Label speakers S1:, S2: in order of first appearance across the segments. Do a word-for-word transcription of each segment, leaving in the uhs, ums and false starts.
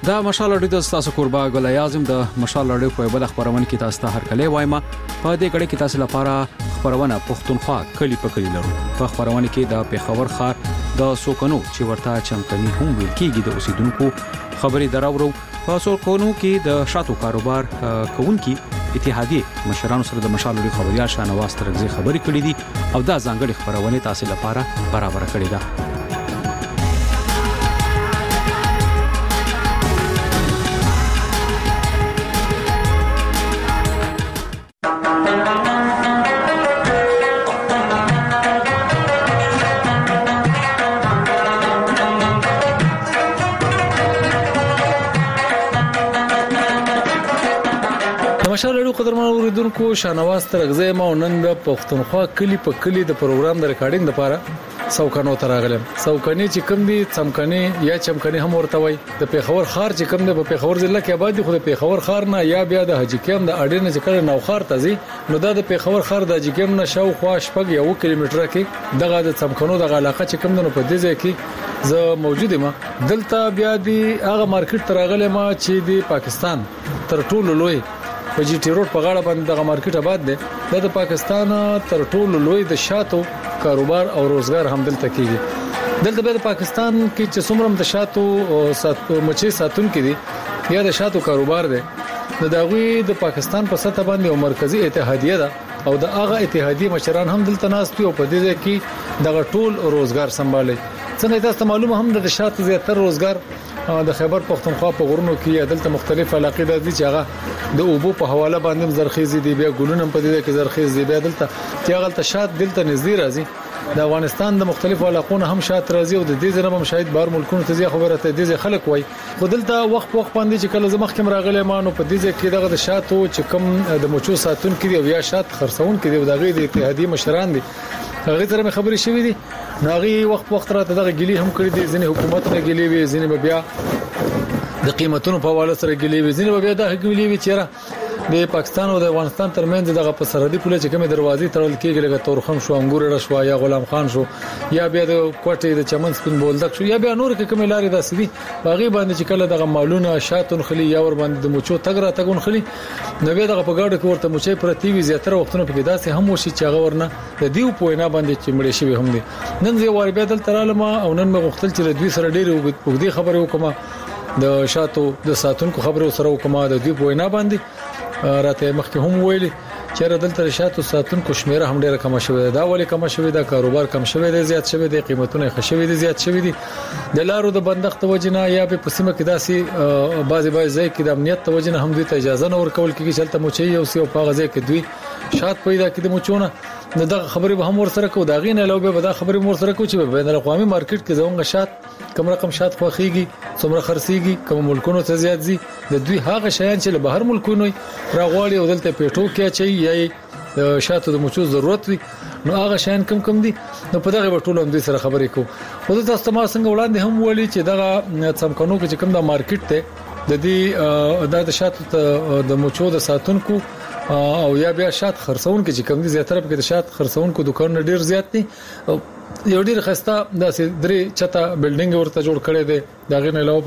S1: دا مشال اړیو د تاسو قربا ګل اعظم د مشال اړیو په بل خبرونه کې تاسو ته هر کله وایم په دې کړه کې تاسو لپاره خبرونه پښتونخوا کلی په کلی لرو په خبرونه کې د پیښور ښار د سوکنو چې ورته چمکني هم ویل کېږي د اوسیدونکو خبري دراورو په سوکنو کې د شاتو کاروبار کوونکي اتحادیه مشرانو سره د مشال اړیو خبريال شانواز ترغزي خبري کړې دي او دا ځانګړي خبرونه تاسو لپاره برابر کړې ده. مشال اړیو قدرمن اوریدونکو شانواز ترغزي ما نن د پښتونخوا کلی په کلی د پروګرام د ریکارډینګ لپاره سوکنو تراغلم سوکني چې کوم دي چمکني یا چمکني هم ورته وای د پیښور خار چې کوم دي په پیښور ضلع کې آباد دي خو د پیښور خار نه یا بیا د حجکیم د اډینه چې کله نوخار تزي نو دا د پیښور خار د حجکیم نه شاوخوا شپږ یو کیلومتره کې دغه د چمکنو د علاقه چې کوم دنو په دې ځای کې زه موجود یم دلته بیا دی هغه مارکیټ تراغلم چې د پاکستان تر ټولو لوی په جی ټی روډ په غاړه باندې دغه مارکیټ آباد دی د پاکستان تر ټولو لوی د شاتو کاروبار او روزګار هم دلته کیږي دلته د پاکستان کې چې څومره د شاتو او مچي ساتون کې دي یا د شاتو کاروبار دی د دغوی د پاکستان په سطح باندې یو مرکزی اتحادیه ده او د هغه اتحادیه مشران هم دلته ناست دي او په دې کې دغه ټول روزګار سمبالي څنګه تاسو معلومه هم د شاتو زیاتره روزګار د خیبر پختونخوا په غرونو کې دلته مختلف علاقې د دي چې هغه د اوبو په حواله باندې زرخیزي دي بیا ګلونه په دې کې زرخیز دي بیا دلته چې هغه ته شات دلته نږدې راځي د افغانستان د مختلفو علاقونو هم شات راځي او د دې ځنه هم شاید بار ملکونو ته ځي خبره ته دي خلک وای خو دلته وخت وخت باندې چې کله زمخ کوم راغلی مانو په دې کې دغه د شاتو چې کوم د مچو ساتون کې دی یا شات خرڅون کې دی دغه د اتحادیه مشران دي هغه سره خبرې شوې دي ناغي وخت وخت راته دغه ګلی هم کړی دي ځینې حکومت نه ګلی وي ځینې بیا د قیمتونو په حواله سره ګلی وي ځینې بیا د ګلی وي چیرې د پاکستان او د افغانستان ترمنځ دغه په سرحدي پوله چې کومه دروازې تړل کېږي لکه تورخم شو انګور رشوا یا غلام خان شو یا بیا د کوټې د چمن سپین بولدک شو یا بیا نور کومه لارې داسې دي باغی باندې چې کله دغه مالونه شاتون خلی یا ور باندې د مچو تګ را تګون خلی نو بیا دغه په گاډو کې ورته مچې پرتی وي زیاتره وختونه په کې داسې هم وشي چې هغه ورنه د دیو پوینا باندې چې مړې شوی هم دي نن زه واری بیا دل ترالم او نن مې غوښتل چې د دوی سره ډېر وګړي خبرې وکم د شاتو د ساتونکو خبرو سره وکم د دوی پوینا باندې راته مخکې هم ویلي چې دلته شاتو ساتونکو شمیره هم ډیره کم شوې ده دا ولې کم شوې ده کاروبار کم شوې ده زیات شوې ده قیمتونه خښوي دي زیات شوې دي د لارو د بندښت وجنه یا په پسمه کې داسي بعضي بعضي ځای کې د امنیت وجنه هم دوی ته اجازه نه ورکول کیږي چې تلته موچي او سی او په غزه کې دوی شات پیدا کړي موچونه نو دا خبرې به هم ورسره کو دا غینه لو به دا خبرې مور سره کو چې بین الاقوامي مارکیټ کې زموږ شات کوم رقم شات خوخيږي څومره خرڅيږي کوم ملکونو ته زیات زی د دوی هغه شیان چې له بهر ملکونو راغواړي او دلته پیټو کې چي یا شاتو د مچو ضرورت وي نو هغه شیان کم کم دي نو په دغه ټولو هم دوی سره خبرې کو خو د تاسو ما څنګه وړاندې هم ولي چې دغه څمکنو کې چې کوم د مارکیټ ته د دې د شاتو د مچو د ساتونکو او یا بیا شات خرڅون کې چې کوم دي زیاتره په کې شات خرڅونکو دکانونه ډیر زیات دي یو ډیر خسته داسې درې چته بلډینګ ورته جوړ کړي دي دا غنه علاوه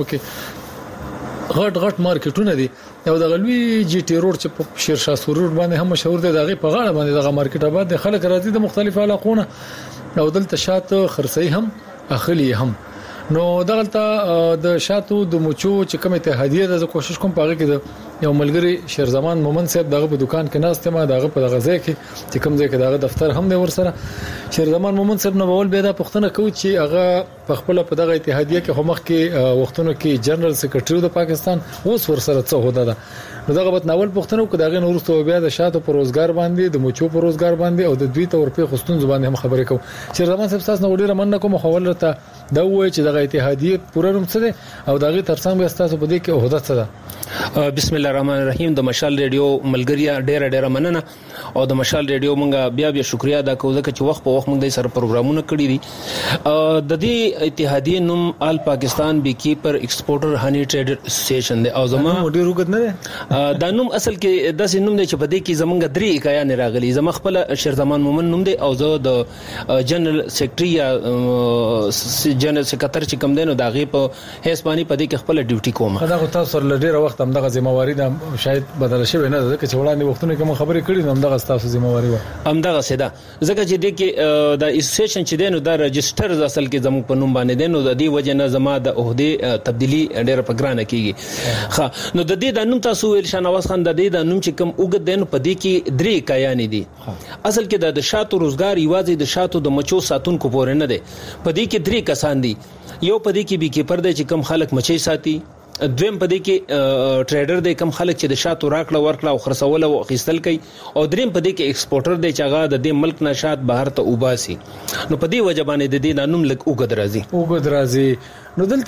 S1: پکې غټ غټ مارکیټونه دي او د غلوی جی ټی روډ چې په شیرشاه سرور باندې هم مشهور دي دغه په غاړه باندې دغه مارکیټ آباد دي خلک راځي د مختلفو علاقونو او دلته شات خرڅي هم اخلي هم نو دغلته د شاتو د مچو چې کومه اتحادیه د کوشش کوم پاره کې یو ملګری شیر زمان مومن صاحب دغه په دکان کې ناست ما دغه په دغه ځای کې چې کوم ځای کې دغه دفتر هم دی ورسره شیر زمان مومن صاحب نو بول به دا پښتنه کوي چې هغه په خپل په دغه اتحادیه کې همخ کې وختونو کې جنرال سیکریټری د پاکستان اوس ورسره څه هوده ده نو دغه په ناول پښتنو کې دغه نورستو بیا د شاتو په روزګار باندې د مچو په روزګار باندې او د دوی تور په خستون زبان هم خبرې کوم شیر زمان صاحب تاسو نو ډیره مننه کوم خبر ته دا وایي چې دغه اتحادیه پوره نوم څه ده او دغه ترڅنګ به تاسو په دې کې عہده څه ده
S2: بسم الله الله الرحمن الرحیم. د مشال ریډیو ملګریا ډیره ډیره مننه او د مشال ریډیو مونږه بیا بیا شکریا ادا کوو ځکه چې وخت په وخت مونږ د سره پروګرامونه کړی دي. د دې اتحادیه نوم آل پاکستان بی کیپر ایکسپورټر هنی ټریډر اسوسییشن دی او زما
S1: ډیر وګد نه دی.
S2: دا نوم اصل کې داسې نوم دی چې په دې کې زمونږ درې اکایان راغلي. زما خپل شیرزمان مومن نوم دی او زه د جنرال سیکریټري یا جنرال سیکریټر چې کوم دی نو دا غي په هسپاني په دې کې خپل ډیوټي کوم.
S1: دا خو تاسو سره ډیر وخت هم دغه ذمہواری دا شاید بدل شوی نه ده چې وړاندې وختونه کوم خبرې کړې نو دغه تاسو ذمہواری و
S2: هم دغه سیده ځکه چې د کې د اسوسییشن چې دی نو دا رجستر اصل کې زموږ په نوم باندې دی نو د دې وجه نه زما د عہده تبدیلی ډیر په ګرانه کیږي. ښه نو د دې د نوم تاسو ویل شاهنواز خان د دې د نوم چې کوم وګد دی نو په دې کې درې کایان دي. اصل کې د شاتو روزګار یوازې د شاتو د مچو ساتونکو پورې نه دی. په دې کې درې کسان دي. یو په دې کې بي کیپر دی چې کوم خلک مچي ساتي. دویم په دې کې ټریډر دی کوم خلک چې د شاتو راکړه ورکړه او خرڅول او اخیستل کوي. او دریم په دې کې ایکسپورټر دی چې هغه د دې ملک نه شات بهر ته وباسي. نو په دې وجه باندې د دې د نوم لک وګد راځي
S1: وګد راځي. نو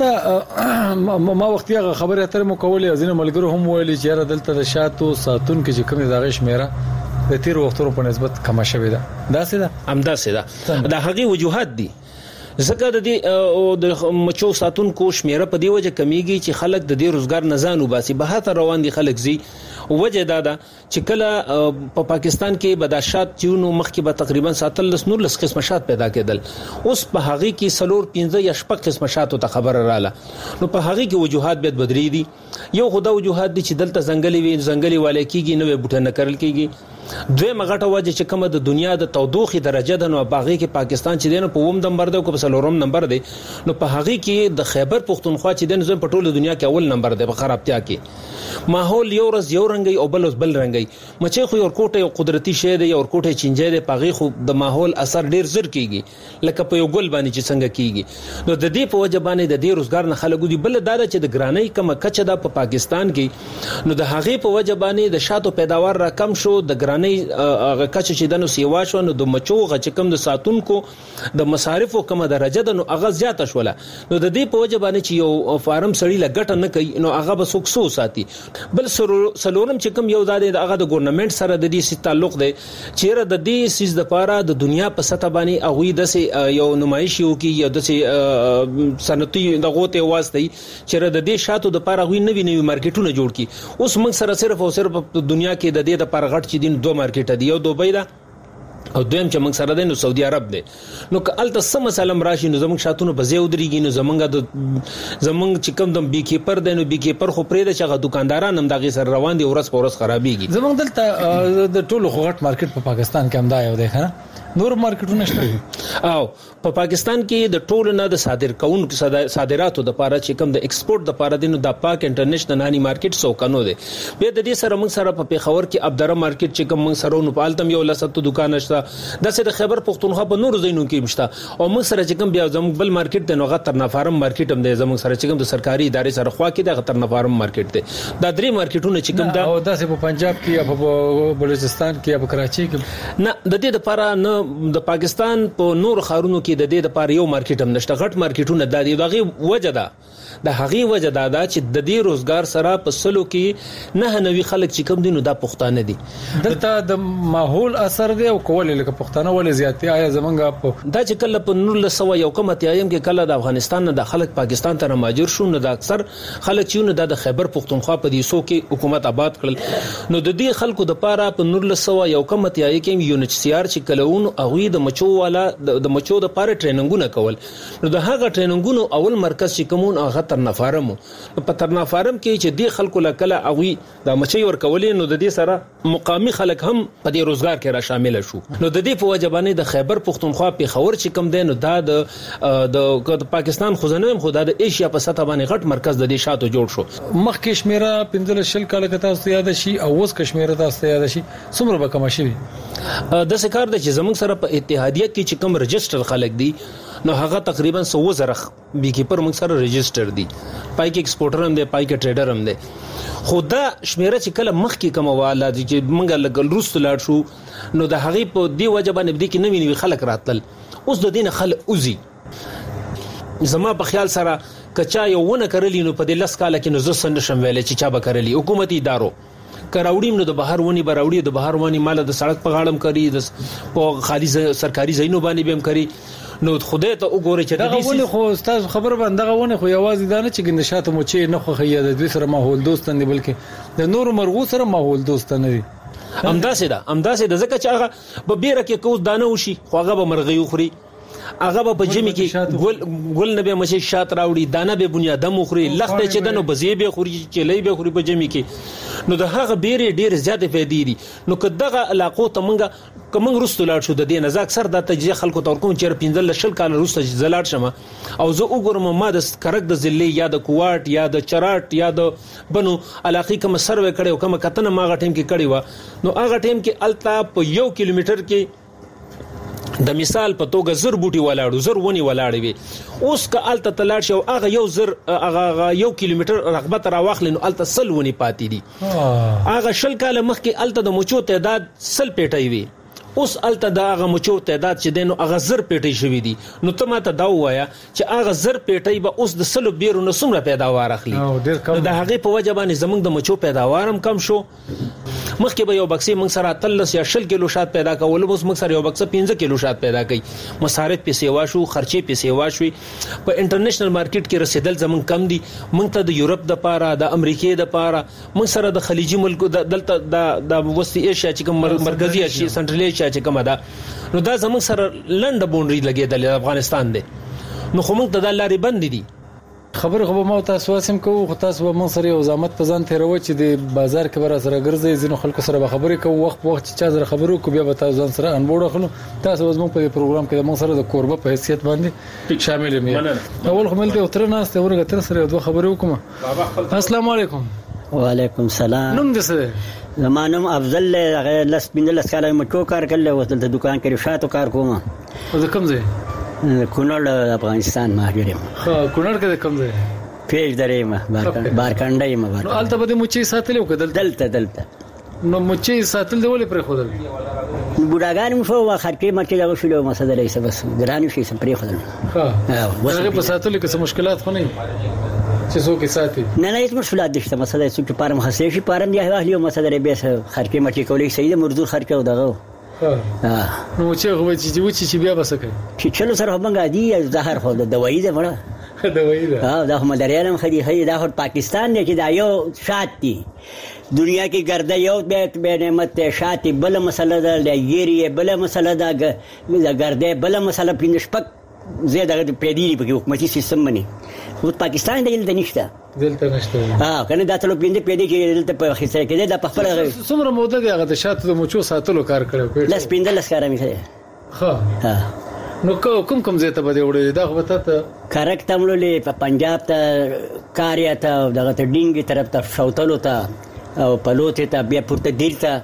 S1: دلته ما وخت یې خبره اترې مو کولې ازینه ملګرو هم ویلي چې دلته د شاتو ساتون کې چې کوم دغه شمیره د تیر وختونو په نسبت کم شوې ده. دا څه ده
S2: هم دا څه ده دا هغه وجوهات دي. ځکه د دې د مچو ساتونکو شمیره په دی وجه کمیږي چې خلک د دې روزګار نه ځان وباسي. به تر روان دي خلک زی وجه دا ده چې کله په پا پاکستان کې بداشات چونو مخکې به تقریبا ساتل لس نور لس قسم شات پیدا کېدل. اوس په هغه کې سلور پنځه یا شپږ قسم شاتو ته خبر رااله. نو په هغه کې وجوهات به بدري دي. یو خدا وجوهات دي چې دلته ځنګلي وي ځنګلي والے کېږي نو بوټه نه کرل کېږي. دوی مغټه وجه چې کومه د دنیا د تودوخي درجه د نو باغی کې پاکستان چې دینه په ووم نمبر دی او په سلورم نمبر دی. نو په هغه کې د خیبر پختونخوا چې دینه په ټوله دنیا کې اول نمبر دی په خرابتیا کې. ماحول یو ورځ یو رنگي او بل بل رنگي. مچې خو یو کوټه یو قدرتي شی دی یو کوټه چینجه دی پاغي خو د ماحول اثر ډیر زر کیږي لکه په یو ګل باندې چې څنګه کیږي. نو د دې په وجه باندې د دې روزګار نه خلکو دی. بل دا چې د ګرانۍ کم کچه ده په پاکستان کې نو د هغه په وجه باندې د شاتو پیداوار را کم شو. د ګرانۍ کچه چې دنو سیوا شو نو د مچو غچ کم د ساتونکو د مصارفو کم درجه ده نو هغه زیاته شوله. نو د دې په وجه باندې چې یو فارم سړی لګټه نه کوي نو هغه به سوکسو ساتي. بل سلورم چې کوم یو زاده هغه د ګورنمنت سره د دې سي تعلق دی چې د دې سیس د پاره د دنیا په سطح باندې هغه د یو نمایش یو کې یو د صنعتي دغه واسطه چې د دې شاتو د پاره غوي نوی نوی مارکیټونه جوړ کی. اوس موږ سره صرف او صرف په دنیا کې د دې د پاره غټ چې دین دوه مارکیټ دی یو دوبۍ ده او دویم چې موږ سره دی نو سعودي عرب دی. نو که الته سم سلام راشي نو زموږ شاتونو په ځای ودرېږي نو زمونږ د زمونږ چې کوم د بي کیپر دی نو بي کیپر خو پرې د چې دکانداران هم دغه سره روان دي ورځ په ورځ خرابېږي.
S1: زمونږ دلته د ټولو غټ مارکیټ په پاکستان کې هم دا یو دی ښه نور مارکیټونه شته.
S2: او په پاکستان کې د ټولو نه د صادر کوونکو صادراتو د پاره چې کوم د ایکسپورټ د پاره دینو د پاک انټرنیشنل نانی مارکیټ سو کنو دی. به د دې سره موږ سره په پیښور کې ابدره مارکیټ چې کوم موږ سره نو پالتم یو لسته دکان شته. د سره خیبر پختونخوا په نور زینو کې مشته او موږ سره چې کوم بیا زموږ بل مارکیټ د نوغه ترنا فارم مارکیټ هم دی. زموږ سره چې کوم د سرکاري ادارې سره خوا کې د ترنا فارم مارکیټ دی. دا درې مارکیټونه چې کوم دا
S1: او داسې په پنجاب کې یا په بلوچستان کې یا په کراچي کې
S2: نه د دې لپاره نه د پاکستان په نور خارونو کې د دې لپاره یو مارکیټ هم نشته. غټ مارکیټونه د دې دغه وجه ده د هغه وجه دا ده چې د دې روزګار سره په سلو کې نه نوې خلک چې کوم دي نو دا پښتانه دي.
S1: دلته د ماحول اثر دی او کول لکه پښتانه ولې زیاتې آیا زمونږ په
S2: دا چې کله په نور لسو یو کومه تیایم کې کله د افغانستان نه د خلک پاکستان ته مهاجر شو نو د اکثر خلک چې نو د خیبر پختونخوا په دې سو کې حکومت آباد کړل. نو د دې خلکو د پاره په نور لسو یو کومه تیایم کې یو نچ سي ار چې کلهون هغه د مچو والا د مچو د پاره ټریننګونه کول. نو د هغه ټریننګونو اول مرکز چې کومون هغه ترنا فارم په ترنا فارم کې چې د خلکو لکله هغه د مچي ور کولې نو د دې سره مقامي خلک هم په دې روزګار کې را شامل شو. نو د دې په وجه باندې د خیبر پختونخوا په خور چې کم دی نو دا د د پاکستان خزانه خو د ایشیا په سطح باندې غټ مرکز د دې شاتو جوړ شو.
S1: مخ کشمیره پنځل شل کال کې تاسو یاد شي او اوس کشمیره تاسو یاد شي څومره به کم شي.
S2: د سکار د چې زمونږ سره په اتحادیه کې چې کوم رجستر خلک دي نو هغه تقریبا سو زره بي کیپر موږ سره رجستر دي. پای کې ایکسپورټر هم دی پای کې ټریډر هم دی. خدا شمیره چې کله مخ کې کومواله دي چې موږ لګل روس لاړ شو نو د هغه په دی وجه باندې د کې نوی نوی خلک راتل. اوس د دین خلک اوزي زما په خیال سره کچا یو ونه کرلی نو په دې لس کال کې نو زه سن شم ویلې چې چا به کرلی حکومتي ادارو کراوډیم نو د بهر ونی براوډي د بهر ونی مال د سړک په غاړم کوي د په خالي سرکاري ځایونو باندې بهم کوي نو خدای ته وګوره چې
S1: دا ونه خو استاد خبر باندې دا ونه خو یوازې دا نه چې ګندشات مو چې نه خو خیا د دوی سره ماحول دوست نه بلکې د نور مرغو سره ماحول دوست نه دي
S2: امداسه ده امداسه د زکه چې هغه به بیره کې کوز دانه وشي خو هغه به مرغي خوري هغه په جمی کې ګل ګل نه به مشه شات راوړي دانه به بنیادم خوري لخت چې دنو بزی به خوري چې لې به خوري په جمی کې نو د هغه بیره ډیر زیات فائدې دي نو کداغه علاقو ته مونږه کوم رستو لاړ شو د دې نه ځکه سر د تجزیه خلکو تور کوم چې پنځل شل کال رسته زلاړ شمه او زه وګورم ما د کرک د زلې یا د کوواټ یا د چراټ یا د بنو علاقې کوم سروې کړي او کوم کتنه ما غټیم کې کړي و نو هغه ټیم کې التا په یو کیلومتر کې د مثال په توګه زر بوټي ولاړو زر ونی ولاړې وي اوس که الته تلاړ شو هغه یو زر هغه یو کیلومتر رغبت را واخلنو الته سل ونی پاتې دي هغه شل کال مخکې الته د مچو تعداد سل پیټي وي اوس الته د هغه مچو تعداد چې دینو هغه زر پیټي شوی دي نو ته ماته دا وایا چې هغه زر پیټي به اوس د سلو بیرو نو څومره پیداوار اخلي د هغه په وجه باندې زمونږ د مچو پیداوارم کم شو مخکې به یو بکسي موږ سره تلس یا شل کیلو شات پیدا کول اوس موږ سره یو بکسه پنځه کیلو شات پیدا کوي مصارف په سیوا شو خرچې په سیوا شوي په انټرنیشنل مارکیټ کې رسیدل زمون کم دي موږ ته د یورپ د پاره د امریکای د پاره موږ سره د خلیجي ملکو د دلته د وسطي ایشیا چې کوم مرکزی ایشیا سنټرل ایشیا چې کوم ده نو دا زمون سره لنډ بونډري لګیدل افغانستان دی نو خو موږ ته د لارې بند دي
S1: خبر خو ما تاسو واسم کوو خو تاسو به من سره یو زحمت پزان تیرو چې د بازار کې بر سره ګرځي ځینو خلکو سره به خبرې کوو وخت وخت چې چا سره خبرو کو بیا به تاسو ځان سره انبوړ خلو تاسو زموږ په پروګرام کې من سره د کوربه په حیثیت باندې شامل یم اول خو ملته تر نه است ورګه تر سره دوه خبرې وکم السلام علیکم
S3: وعلیکم السلام
S1: نوم دې څه
S3: زمانم افضل لس بنل اسکاله مټو کار کړل وته د دکان کې شاتو کار کوم
S1: او کوم ځای
S3: کونړ افغانستان مهاجر یم
S1: ها کونړ کې کوم ځای
S3: پیج درې ما بارکانډه یم
S1: نو البته به مچي ساتلو کدل
S3: دلته دلته
S1: نو مچي ساتل دی ولې پر خودل
S3: بوډاګان مو شو خرچې مرچې دا شلو مسله لري بس ګرانی شي سم پر خودل
S1: ها هغه په ساتلو کې څه مشکلات خو نه چې څوک ساتي
S3: نه نه هیڅ مشکلات نشته مسله چې پارم خاصه شي پارم دی اهلی مسله به خرچې مرچې کولې صحیح مزدور خرچه ودغه
S1: ها نو چې هو چې چې چې بیا بسکه
S3: چې چلو سره هم غادي زهر خو د دوايي ده مړه
S1: دوايي ده
S3: ها دا هم دريالم خدي خدي دا هر پاکستان نه چې دا یو شات دي دنیا کې ګرځي یو به نعمت شات بل مسله ده لګيري بل مسله ده ګرځي بل مسله پینشپک زیاده د پیډی په حکومتي سیستم باندې خو پاکستان د دې نشته
S1: دلته نشته
S3: ها کنه دا ټول پیډی پیډی کې دلته په خسته کې دا په خپل
S1: څومره موده دی هغه د شاتو د مچو ساتلو کار کړو
S3: لاس پیندل لاس کار مې
S1: ها ها نو کوم کوم ځای ته بده وړي دا خو ته
S3: کرک تملولې په پنجاب ته کاریا ته دغه ته ډینګي طرف ته شوتلو ته او پلوت ته بیا پورته دیلته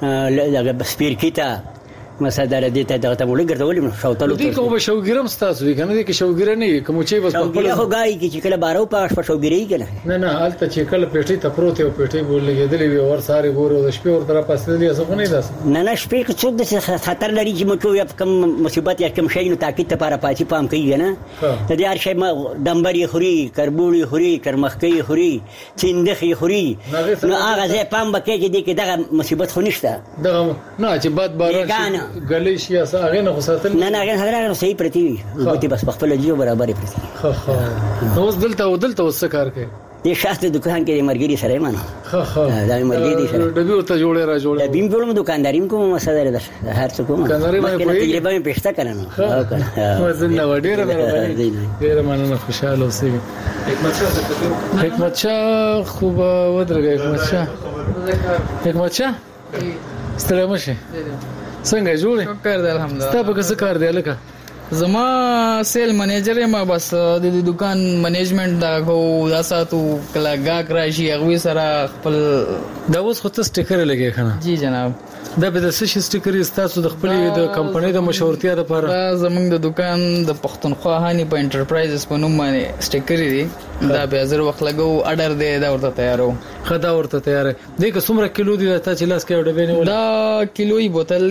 S3: دغه سپیر کیته مسدار دې ته دغه ته مولې ګرځولې شوتلو
S1: دې کوم شوګرم ستاسو وی کنه دې کې شوګر نه کوم چې بس
S3: په خپل هو غاي کې چې کله بارو پاش په شوګری کنه
S1: نه نه الته چې کله پېټي ته پروت یو پېټي ګولې دې ور ساري ګورو د شپې ور طرف پاسې دې څه نه داس
S3: نه نه شپې کې څوک د خطر لري چې مچو یا کوم مصیبت یا کوم شي نو تاکید ته لپاره پاتې پام کوي نه د دې هر شي دمبري خوري کربوړي خوري کرمخکي خوري چیندخي خوري نو هغه ځای پام بکې چې دې کې دغه مصیبت خو نشته
S1: دغه نه چې باد باران غلې شي یا هغه نه خساتل
S3: نه نه هغه هغه صحیح پرتی وي بس په خپل جیو برابر پرتی
S1: ها ها نو اوس دلته ودلته وس کار کوي
S3: دې شاته دکان کې مرګري سره مانه
S1: ها ها
S3: دا مرګري سره
S1: ډبي ورته جوړه را جوړه
S3: د بیم جوړم دکانداریم کوم مسله ده هر څه کوم
S1: کنداري باندې
S3: تجربه مې پېښته کړم
S1: ها کنه وزن نو ډیره مهرباني ډیره مننه خوشاله اوسئ حکمت شاه حکمت شاه خوب ودرګه حکمت شاه حکمت شاه ستړی مشه څنګه جوړه
S4: کار دی الحمدلله
S1: ستا په څه کار دی لکه
S4: زما سیل منیجر یم بس د دکان منیجمنت دا کو دا ساتو کلا گاک راشي هغه سره خپل
S1: دا اوس خو ته سټیکر لګی کنه
S4: جی جناب
S1: دا به د سش سټیکر استاسو د خپل د کمپنۍ د مشورتیا لپاره
S4: دا زمونږ د دکان د پښتونخوا هاني په انټرپرایزز په نوم باندې سټیکر دی دا به زر وخت لګو اډر دی دا ورته تیارو
S1: خدا ورته تیار دی که څومره کیلو دی ته چې لاس کې وډبې نه
S4: دا کیلوي بوتل دی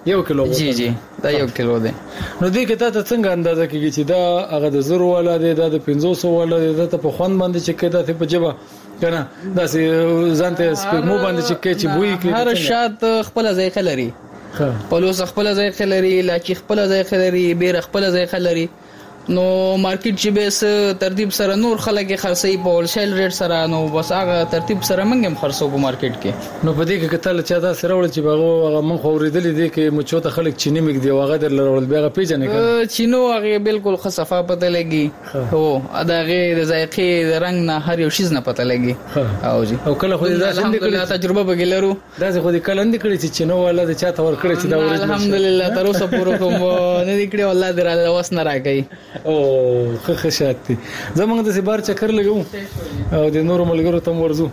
S1: یو کیلو
S4: جی جی دا یو کیلو دی.
S1: نو دې کې ته څنګه اندازه کیږي چې دا هغه د زر والا دی دا د پنځه سوه والا دی دا ته په خوند باندې چې کېدا ته په جبه کنه دا سي ځانته سپګمو باندې چې کې چې بوې کې
S4: هر شات خپل ذایقه لري.
S1: ها
S4: پلوس خپل ذایقه لري، لاچی خپل ذایقه لري، بیر خپل ذایقه لري. نو مارکیټ چې به ترتیب سره نور خلک خرڅي په هول سیل ریټ سره، نو بس هغه ترتیب سره موږ هم خرڅو په مارکیټ کې.
S1: نو په دې کې کتل چې دا سره ول چې هغه موږ خوریدلې دي کې مچو ته خلک چینی مګ دی هغه در لرول بیا پیژنې کړه
S4: چینو هغه بالکل خصفه پته لګي. هو اداغه د ذایقې د رنگ نه هر یو شیز نه پته لګي. او جی او
S1: کله خو دا څنګه کړی
S4: تجربه بګلرو
S1: دا خو دې کله اندې کړی چې چینو والا د چا تور کړی چې دا ورته
S4: الحمدلله تر اوسه پوره کوم نه دې کړی والله در واس نه راګي.
S1: او خه خشاتي زمونږ د سبار چکر لګو او د نورو ملګرو تم ورزو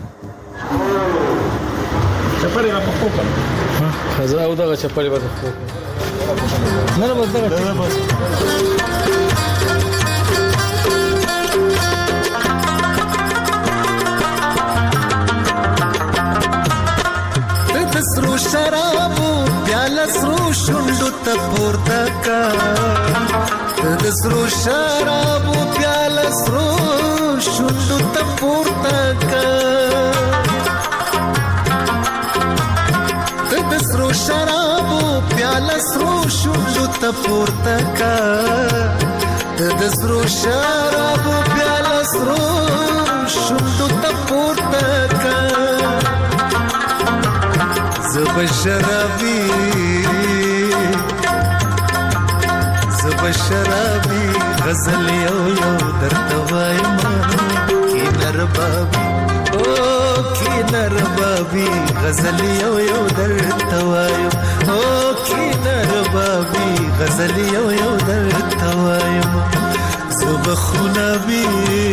S1: چپړې را پخو کړه خزا او دغه چپړې به پخو نه نه بس دغه بس
S5: سرو شرابو پیاله سرو شونډو ته پورته کا د سرو شرابو پیاله سرو شونډو ته پورته کا د سرو شرابو پیاله سرو شونډو ته پورته کا د سرو شرابو پیاله سرو شونډو ته پورته کا زب شرابی زب شرابی غزل یو یو درته وایم کی نر بابی او کی نر بابی غزل یو یو درته وایم او کی نر بابی غزل یو یو درته وایم زب خونابی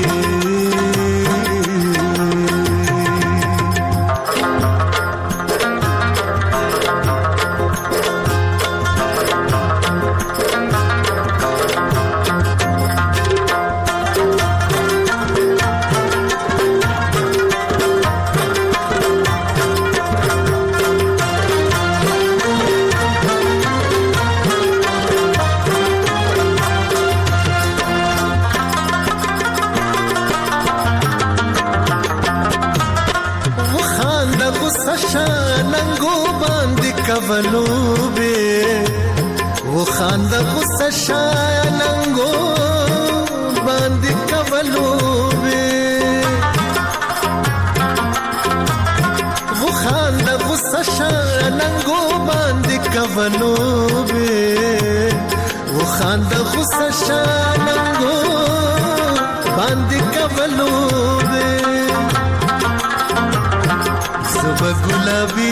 S5: کولو به و خاند غصه شاننګو باندې کولو به و خاند غصه شاننګو باندې کولو به و خاند غصه شاننګو باندې کولو به زب ګلابي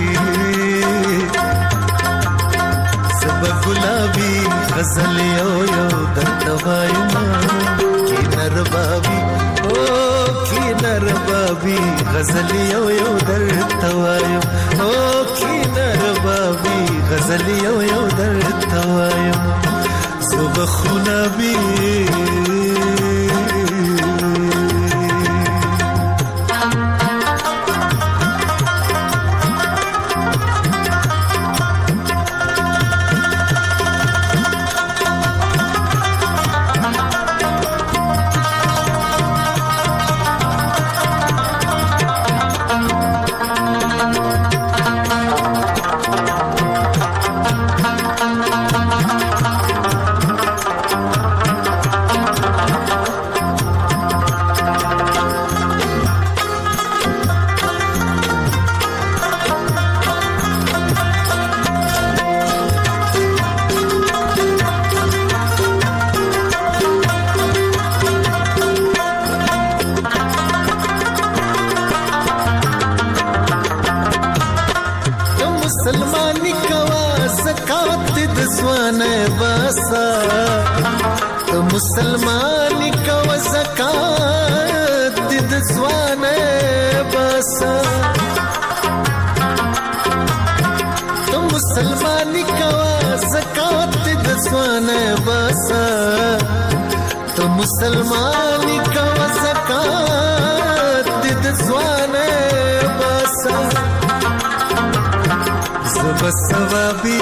S5: گلابی غزل یو یو درته وایم کی نر بابی او کی نر بابی غزل یو یو درته وایم او کی نر بابی غزل یو یو درته وایم زب خونابی مسلمانی کو زکات د ځوانه باسا تو مسلمانی کو زکات د ځوانه باسا تو مسلمانی کو زکات د ځوانه باسا زبسوابي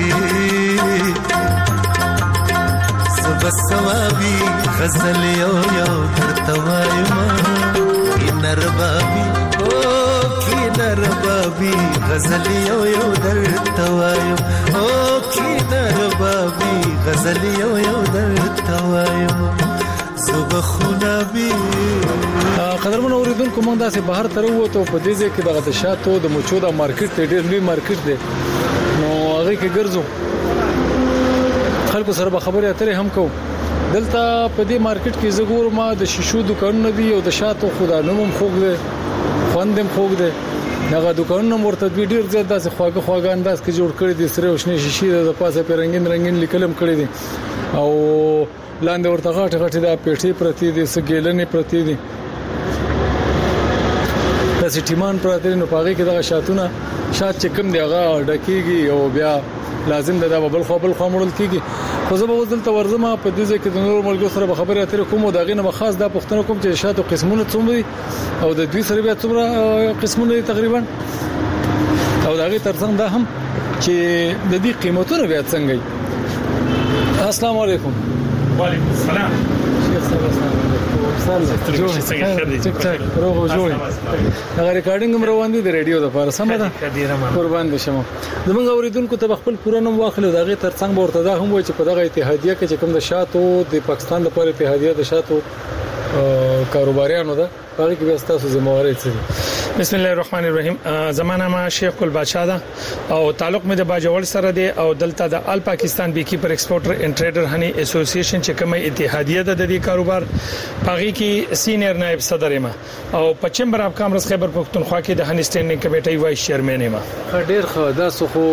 S5: زبسوابي غزل یو یو درته وایم کینر بابي او کینر بابي غزل یو یو درته وایم او کینر بابي غزل یو یو درته وایم زبخونه بي
S1: قدرمن اوریدونکو موږ داسې بهر تر وته په دې ځای کې دغه د شاتو د مچو د مارکیټ ډېر لوی مارکیټ دی نو هغه کې ګرځو خلکو سره به خبرې اترې هم کوو دلته په دې مارکیټ کې زګور ما د شیشو دکانونه دي او د شاتو خدا نوم خوګ دی خوندم خوګ دی هغه دکانونه مرتد ډېر زیات داسې خواږه خواږه انداز کې جوړ کړی دي سره وشنه شیشې د پاسه په رنگین رنگین لیکلم کړی دي او لاندې ورته غاټه غاټه د پیټي پرتی دي سګیلنې پرتی دي داسې ټیمان پراته نو پاږي کې دغه شاتونه شات چې کوم دی هغه ډکیږي او بیا لازم ده دا بل خو بل خو مړل کیږي خو زه به دلته ورزمه په دې ځکه د نور ملګرو سره به خبرې اترې کوم او دا غینه خاص دا پښتنه کوم چې شاتو قسمونه څومره او د دوی سره بیا څومره قسمونه تقریبا او دا غي ترڅنګ دا هم چې د دې قیمتونه بیا څنګه السلام علیکم
S6: وعلیکم السلام
S1: شیخ صاحب ټیک ټاک روغ جوړ دا ریکارډینګ هم روان دي د ریډیو د لپاره سم ده قربان بشم زمونږ اوریدونکو ته خپل پوره نوم واخلو دا غي ترڅنګ ورته دا هم وای چې په دغه اتحادیه کې چې کوم د شاتو د پاکستان لپاره اتحادیه د شاتو کاروباریانو ده هغه کې به تاسو ذمہواری څه
S6: بسم الله الرحمن الرحیم زمانہ ما شیخ ګل بادشاہ دا او تعلق مې د باجوړ سره دی او دلته د ال پاکستان بیکی پر ایکسپورټر اینڈ ټریډر هني اسوسییشن چې کومه اتحادیه ده د دې کاروبار پاغي کې سینیئر نائب صدر ما او پچم براب کامرس خیبر پختونخوا کې د هني سټینډینګ کمیټي وایس چیرمن ما
S1: ډیر خو دا سخو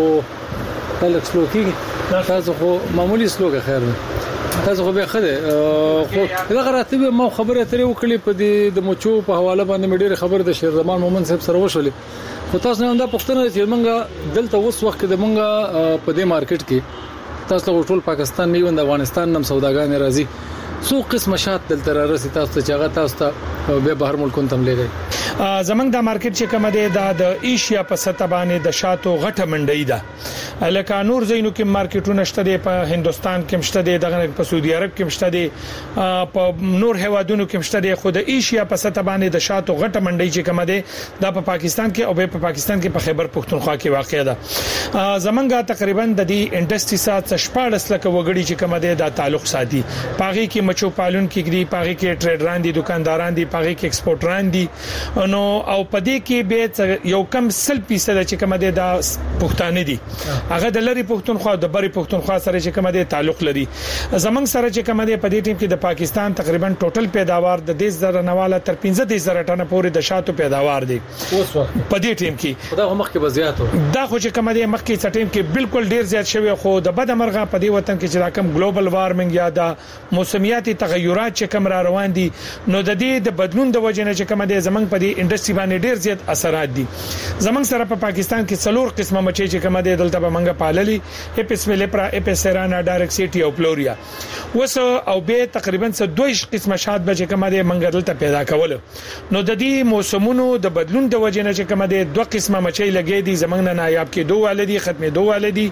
S1: تلک سلوکی تاسو خو معمولی سلوک خیر ده تاسو خو به خده خو دا غراته ما خبره ترې وکړې په دې د مچو په حواله باندې مې ډېر خبر د شیر زمان مومن صاحب سره وشولې خو تاسو نه دا پښتنه چې مونږه دلته اوس وخت د مونږه په دې مارکیټ کې تاسو ټول پاکستان نه وند افغانستان نم سوداګان راځي څو قسم شات دلته راسي تاسو چې هغه تاسو ته به بهر ملکونو تم لګي
S6: زمنګ د مارکیټ چې کوم دی د ایشیا په سطح باندې د شاتو غټه منډي ده الکه نور زینو کې مارکیټونه شته دی په هندستان کې مشته دی دغه په سعودي عرب کې مشته دی په نور هوادونو کې مشته دی خو د ایشیا په سطح باندې د شاتو غټه منډي چې کوم دی د په پاکستان کې او په پاکستان کې په خیبر پختونخوا کې واقع ده زمنګ تقریبا د دې انډستری سات شپږ لکه وګړي چې کوم دی د تعلق ساتي پاغي کې مچو پالون کې دی پاغي کې ټریډران دي دکانداران دي پاغي کې ایکسپورټران دي نو او پدې کې به یو کم سل فیصد چې کوم دی د پښتانه دي هغه د لری پښتونخوا د بری پښتونخوا سره چې کوم دی تعلق لري زمنګ سره چې کوم دی پدې ټیم کې د پاکستان تقریبا ټوټل پیداوار د دیش زره نواله تر پنځه زره ټنه پورې د شاتو پیداوار دي
S1: اوس وخت
S6: پدې ټیم کې
S1: دا مخکې بزیاتو
S6: دا خو چې کوم دی مخکې ټیم کې بالکل ډیر زیات شوی خو د بد مرغه پدې وطن کې چې راکم ګلوبل وارمنګ یا د موسمیاتي تغیرات چې کوم را روان دي نو د دې د بدلون د وجې نه چې کوم دی زمنګ پدې انډستری باندې ډیر زیات اثرات دي زمنګ سره په پاکستان کې څلور قسمه مچې چې کوم دی دلته به منګه پاللي اپس ملپرا اپس سرانا ډایرکټ سیټي او فلوریا وس او به تقریبا څه دوه قسمه شات به چې کوم دی منګه دلته پیدا کول نو د دې موسمونو د بدلون د وجې نه چې کوم دی دوه قسمه مچې لګې دي زمنګ نه نایاب کې دوه والدي ختمه دوه والدي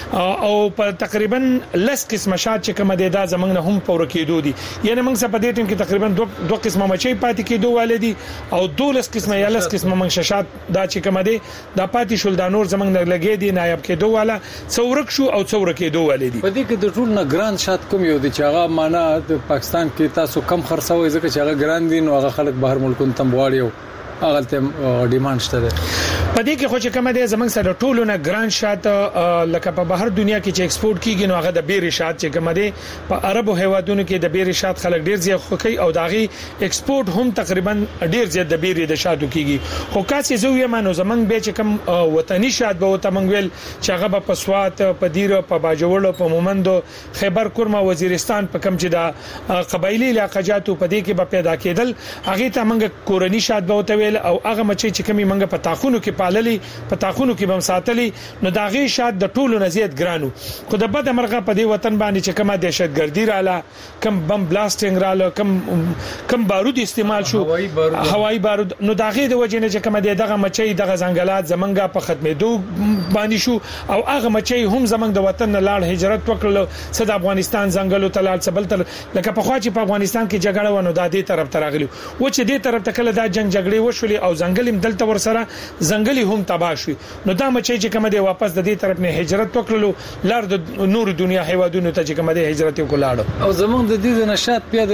S6: او په تقریبا لس قسمه شات چې کوم دی دا زمنګ نه هم پور کېدو دي یعنی موږ په دې ټیم کې تقریبا دوه دوه قسمه مچې پاتې کېدو والدي او دولس قسمه یا لس قسمه منششات دا چې کوم دی دا پاتې شول دا نور زمنګ نه لګې دي نایاب کې دوه والا څورک شو او څورک کې دوه والدي
S1: په دې کې د ټول نه ګران شات کوم یو دي چې هغه معنا د پاکستان کې تاسو کم خرڅوي ځکه چې هغه ګران دي نو هغه خلک بهر ملکونو تم واړیو هغه ته ډیماند شته
S6: پدې کې خو چې کوم دی زمنګ سره ټولو نه ګران شات لکه په بهر دنیا کې چې ایکسپورټ کیږي نو هغه د بیري شات چې کوم دی په عربو هیوادونو کې د بیري شات خلک ډیر زیات خوخي او داغي ایکسپورټ هم تقریبا ډیر زیات د بیري د شاتو کیږي خو کاسي زو یې مانو زمنګ به چې کوم وطني شات به وته منګویل چې هغه په سوات په دیر په باجوړ په مومندو خیبر کورما وزیرستان په کم چې د قبایلی علاقاجاتو په دې کې به پیدا کېدل هغه ته منګ کورنی شات به وته ویل ویل او هغه مچي چې کمی منګه په تاخونو کې پاللي په تاخونو کې بم ساتلي نو دا غي شاد د ټولو نزيد ګرانو خو د بد مرغه په دې وطن باندې چې کومه دهشتګردي رااله کم بم بلاستینګ رااله کم کم بارود استعمال شو هوایي بارود نو دا غي د وجنه چې کومه دغه مچي دغه ځنګلات زمنګه په ختمېدو باندې شو او هغه مچي هم زمنګ د وطن لاړ هجرت وکړل صد افغانستان ځنګلو تلال سبل تل لکه په خوا چې په افغانستان کې جګړه ونه د دې طرف ته راغلی و چې دې طرف ته کله دا جنگ جګړې وشولې او ځنګل هم دلته ورسره ځنګلي هم تباہ شو نو دا مچي چې کومه دی واپس د دې طرف نه هجرت وکړلو لار د نور دنیا هیوادونو ته چې کومه دی هجرت وکړاړو
S1: او زمونږ د دې نشاط بیا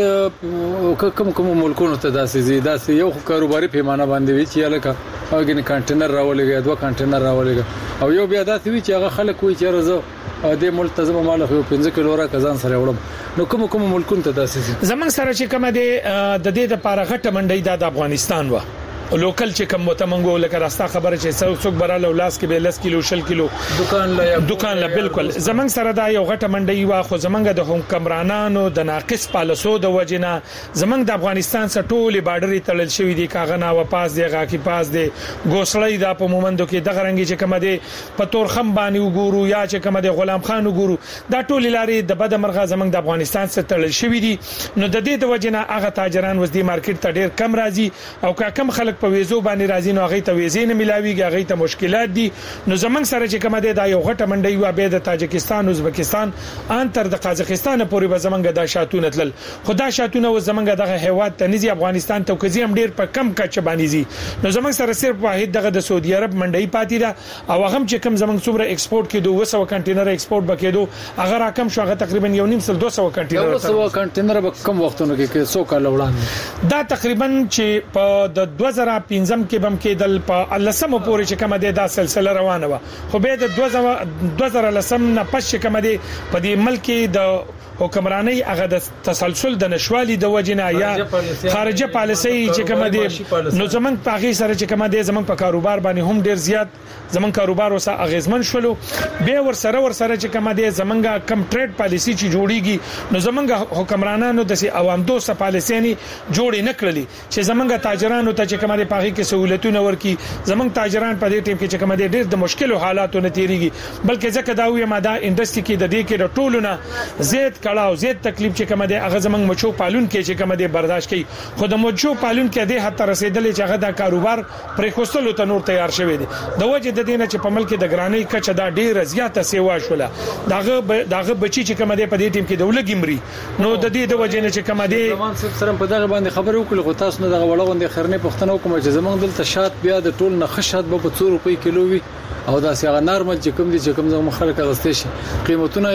S1: د کوم کوم ملکونو ته داسې زی داسې یو کاروباري پیمانه باندې وی چې لکه هغه کانټینر راولېږي دوه کانټینر راولېږي او یو بیا داسې وی چې هغه خلک وی چې راځو د ملتزم مال خو پنځه کیلو را کزان سره وړم نو کوم کوم ملکونو ته داسې
S6: زمنګ سره چې کومه دی د دې د پاره غټه منډي د افغانستان و لوکل چې کوم متمنګو لکه راستا خبره چې څوک څوک براله ولاس کې به لس کیلو شل کیلو
S1: دکان لا
S6: دکان لا بالکل زمنګ سره دا یو غټه منډي وا خو زمنګ د حکمرانانو د ناقص پالیسو د وجنه زمنګ د افغانستان سره ټولي بارډري تړل شوې دي کاغنا و پاس دی غاکی پاس دی ګوسړی دا په مومندو کې دغه رنګي چې کومه دی په تورخم باندې وګورو یا چې کومه دی غلام خان وګورو دا ټولي لاري د بد مرغه زمنګ د افغانستان سره تړل شوې دي نو د دې د وجنه هغه تاجران وزدي مارکیټ ته ډیر کم راځي او کا کم خلک په ویزو باندې راځي نو هغه ته ویزې نه ملاويږي هغه ته مشکلات دي نو زمنګ سره چې کومه ده دا یو غټه منډي و به د تاجکستان او ازبکستان ان تر د قازقستان پورې به زمنګ د شاتونه تل خدا شاتونه و زمنګ دغه هیواد ته نزي افغانستان ته کوزي هم ډیر په کم کچ باندې زی نو زمنګ سره صرف واحد دغه د سعودي عرب منډي پاتې ده او هغه چې کم زمنګ څومره ایکسپورت کېدو وسو کنټینر ایکسپورت بکېدو هغه راکم شو هغه تقریبا یو نیم سل دوه سوه کنټینر
S1: وسو کنټینر به کم وختونو کې څو کال وړاندې
S6: دا تقریبا چې په د دوه زره پنځم کې بم کېدل په لسم پورې چې کومه ده دا سلسله روانه و خو به د دوه زره لسم نه پس چې کومه ده په دې ملک د حکمرانی هغه د تسلسل د نشوالي د وجنه یا خارجه پالیسي چې کومه دي نو زمنګ پاغي سره چې کومه دي زمنګ په کاروبار باندې هم ډیر زیات زمنګ کاروبار وسه اغیزمن شولو به ور سره ور سره چې کومه دي زمنګ کم ټریډ پالیسي چې جوړیږي نو زمنګ حکمرانانو د سي عوام دوست پالیسي نه جوړې نکړلې چې زمنګ تاجرانو ته چې کومه دي پاغي کې سہولتونه ورکي زمنګ تاجران په دې ټیم کې چې کومه دي ډیر د مشکلو حالاتو نه تیریږي بلکې ځکه دا وي ماده انډستری کې د دې کې د ټولونه زیات کړهو زیات تکلیف چې کومه ده هغه زمنګ مچو پالون کې چې کومه ده برداشت کوي خو د مچو پالون کې ده حتی رسیدلې چې هغه د کاروبار پرې کوستلو ته نور تیار شوی دی د وجه د دینه چې په ملک د ګرانۍ کچه دا ډیره زیاته سیوا شوله داغه داغه بچی چې کومه ده په دې ټیم کې د ولګمري نو د دې د وجه نه چې کومه ده
S1: زمان سره په دغه باندې خبرې وکړو خو تاسو نه دغه وړاندې خرنه پښتنو کوم چې زمنګ دلته شات بیا د ټول نه خشات به په څو روپۍ کیلو وي او دا سیغه نارمل چې کوم دي چې کوم زموږ خلک غستې شي قیمتونه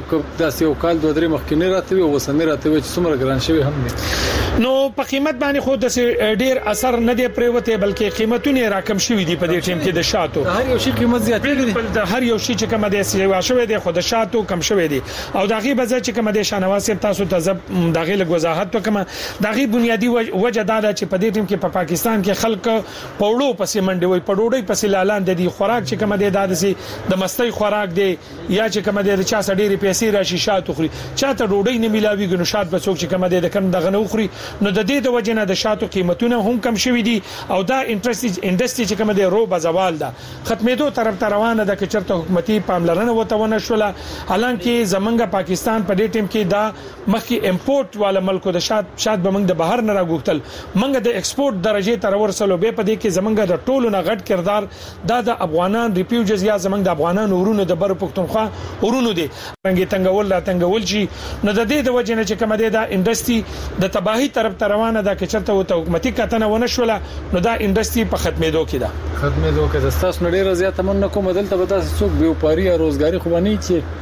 S1: دا سیو کال دوه درې مخکې راته وي او سنې راته وي چې څومره ګران شوی هم دي
S6: نو په قیمت باندې خو د ډیر اثر نه دی پریوته بلکې قیمتونه راکم شوی دي په دې ټیم کې د شاتو
S1: هر یو شی قیمت زیات دي
S6: د هر یو شی چې کوم دي سیوا شوی دی خو د شاتو کم شوی دي او دغه بځ چې کوم دي شانواز تاسو ته دغه لږ وضاحت وکم دغه بنیادی وجه دا چې په دې ټیم کې په پاکستان کې خلک پوړو پسې منډي وي پړوړې پسې لالاند دي خوراک چې کوم دي داسې د مستۍ خوراک دی یا چې کوم دي چا سړي پیسې راشي شات خوري چاته ډوډۍ نه ملاوي ګنو شات به څوک چې کوم دي د کم دغه نه خوري نو د دې د وجنه د شاتو قیمتونه هم کم شوي دي او دا انټرست انډستری چې کوم دي رو بزوال ده ختمېدو طرف ته روانه ده چې چرته حکومتي پاملرنه وته ونه شوله حالانکه زمونږ پاکستان په دې ټیم کې دا مخکې امپورټ والا ملکو د شات شات به موږ د بهر نه راغوتل موږ د ایکسپورټ درجه تر ورسلو به په دې کې زمونږ د ټولو نه غټ کردار دا د افغانان ریفیوجز یا زمونږ د افغانانو ورونو د بر پښتونخوا ورونو دي څنګه تنګول لا تنګول شي نو د دې د وجه نه چې کوم دي دا انډستری د تباہی طرف ته روانه ده چې چرته وته حکومتي کتنه ونه شوله نو دا انډستری په ختمېدو کې ده
S1: ختمېدو کې د تاسو نړۍ رضایت من کوم دلته به تاسو څوک بیوپاری یا روزګاری خو باندې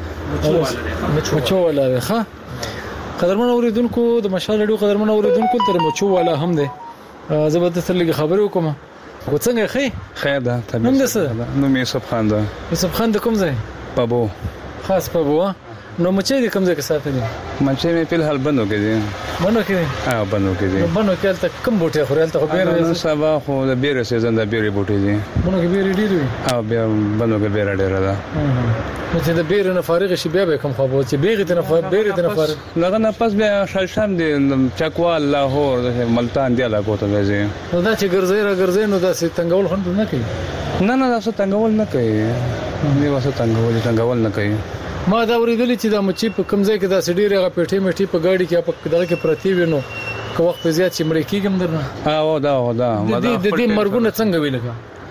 S1: چې مچو ولا ښه قدرمن اوریدونکو د مشال ډیو قدرمن اوریدونکو تر مچو ولا هم ده زبردست لګي خبرې وکم خو څنګه خې
S7: خیر ده
S1: نوم دې څه
S7: نوم یوسف خان ده
S1: یوسف خان د کوم ځای
S7: پابو
S1: خاص پابو نو مچې د کوم ځای کې ساتلې؟
S7: مچې مې په حال بندو کې دي.
S1: بندو کې؟
S7: ها بندو کې دي.
S1: بندو کې تل کوم بوټي خوري تل خو بیره
S7: نو سبا خو د بیره سیزن د بیره بوټي دي.
S1: بندو کې بیره ډیره وي.
S7: او بیا بندو کې بیره ډیره ده.
S1: نو چې د بیره نه فارغ شي بیا به کوم خبر چې بیره ته نه بیره ته نه فارغ
S7: لغه نه پس بیا شالشم دي چکوال لاهور ملتان دی لا کوته ځي.
S1: نو دا چې ګرځي را ګرځي نو دا سي تنگول خند نه کوي.
S7: نه نه دا څه تنگول نه کوي. نه واسه تنگول تنگول نه کوي.
S1: ما دا ورېدلې چې دا مچې په کوم ځای کې دا سډيره غا پېټې مټې په گاډي کې په دغه کې پرتی وینو که وخت په زیات چې مړ کېږم درنه.
S7: او دا او دا
S1: د دې مرګونه څنګه ویلګه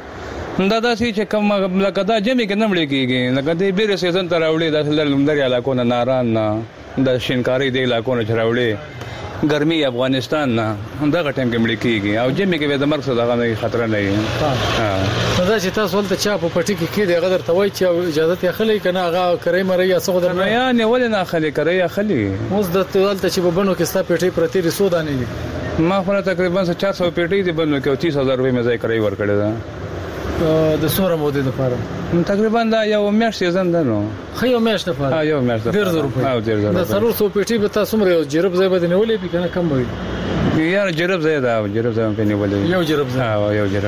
S7: دا داسې چې کوم لکه دا جمع کې نه مړ کېږي لکه دې بیره سیزن ته راوړي د لندري علاقو نه ناران نه د شینکاری دی علاقو نه راوړي ګرمي افغانستان نه دا غټم کې مړ کېږي او جمع کې د مرګ څخه دغه خطر نه وي.
S1: ها دا چې تاسو ولته چا په پټي کې کې دی غدر توي چې اجازه یې خلې کنه هغه کرے مری یا څنګه درنه
S7: یا نه ولې نه خلې کرے یا خلې
S1: اوس د ولته چې په بنو کې ستا پټي پرتی رسودانه دي.
S7: ما خو تقریبا چار سو پټي دی بنو کې تیس هزار روپے مې ځای کرے ور کړی دا
S1: د سوره مودې لپاره
S7: تقریبا دا یو میاشت سیزن ده نو
S1: خو یو میاشت لپاره
S7: ها یو میاشت
S1: ډیر زر روپے
S7: او ډیر زر
S1: دا څلور سو پټي به تاسو مری جرب ځای به نه ولې کنه کم وي
S7: یار جرب ځای دا جرب ځای په نه ولې
S1: یو جرب ځای
S7: ها یو جرب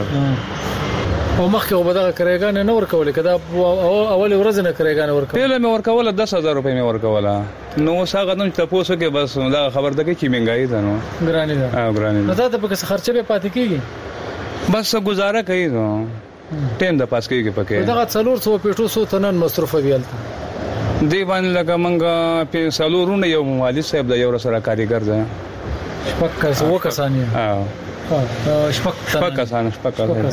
S1: او مخکې وبدغه کرېګان نه ورکول کدا اول ورځ نه کرېګان ورکول
S7: پیله مې ورکول دس هزار روپے مې ورکوله نو ساغه نن تاسو کې بس دا خبر ده کې مهنګای ده نو
S1: ګرانی ده
S7: ها ګرانی
S1: نو دا ته په څه خرچه به پاتې کیږي
S7: بس گزاره کوي نو ټیم د پاس کېږي پکې
S1: دا څلور سو پېټو سو تنن مصرف دیالته
S7: دی باندې لکه منګه په سالورونه یو مالي صاحب د یو سره کاریګر ده
S1: شپک کس وکسانه
S7: ها
S1: شپک
S7: شپک کسان شپک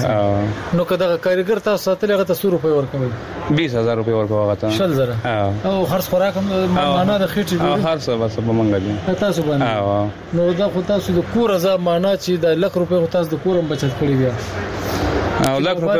S1: نو کدا کاریګر تاسو ساتلغه تاسو روپے ورکوي
S7: بیس هزار روپے ورکوغه تا
S1: شل زره او خرڅ خوراک معنا د خېټې
S7: او هر څه بس په منګه دي
S1: تاسو باندې نو دا خو تاسو د کور ځا معنا چې د لک روپے تاسو د کورم بچت کړی بیا
S7: او لک روپے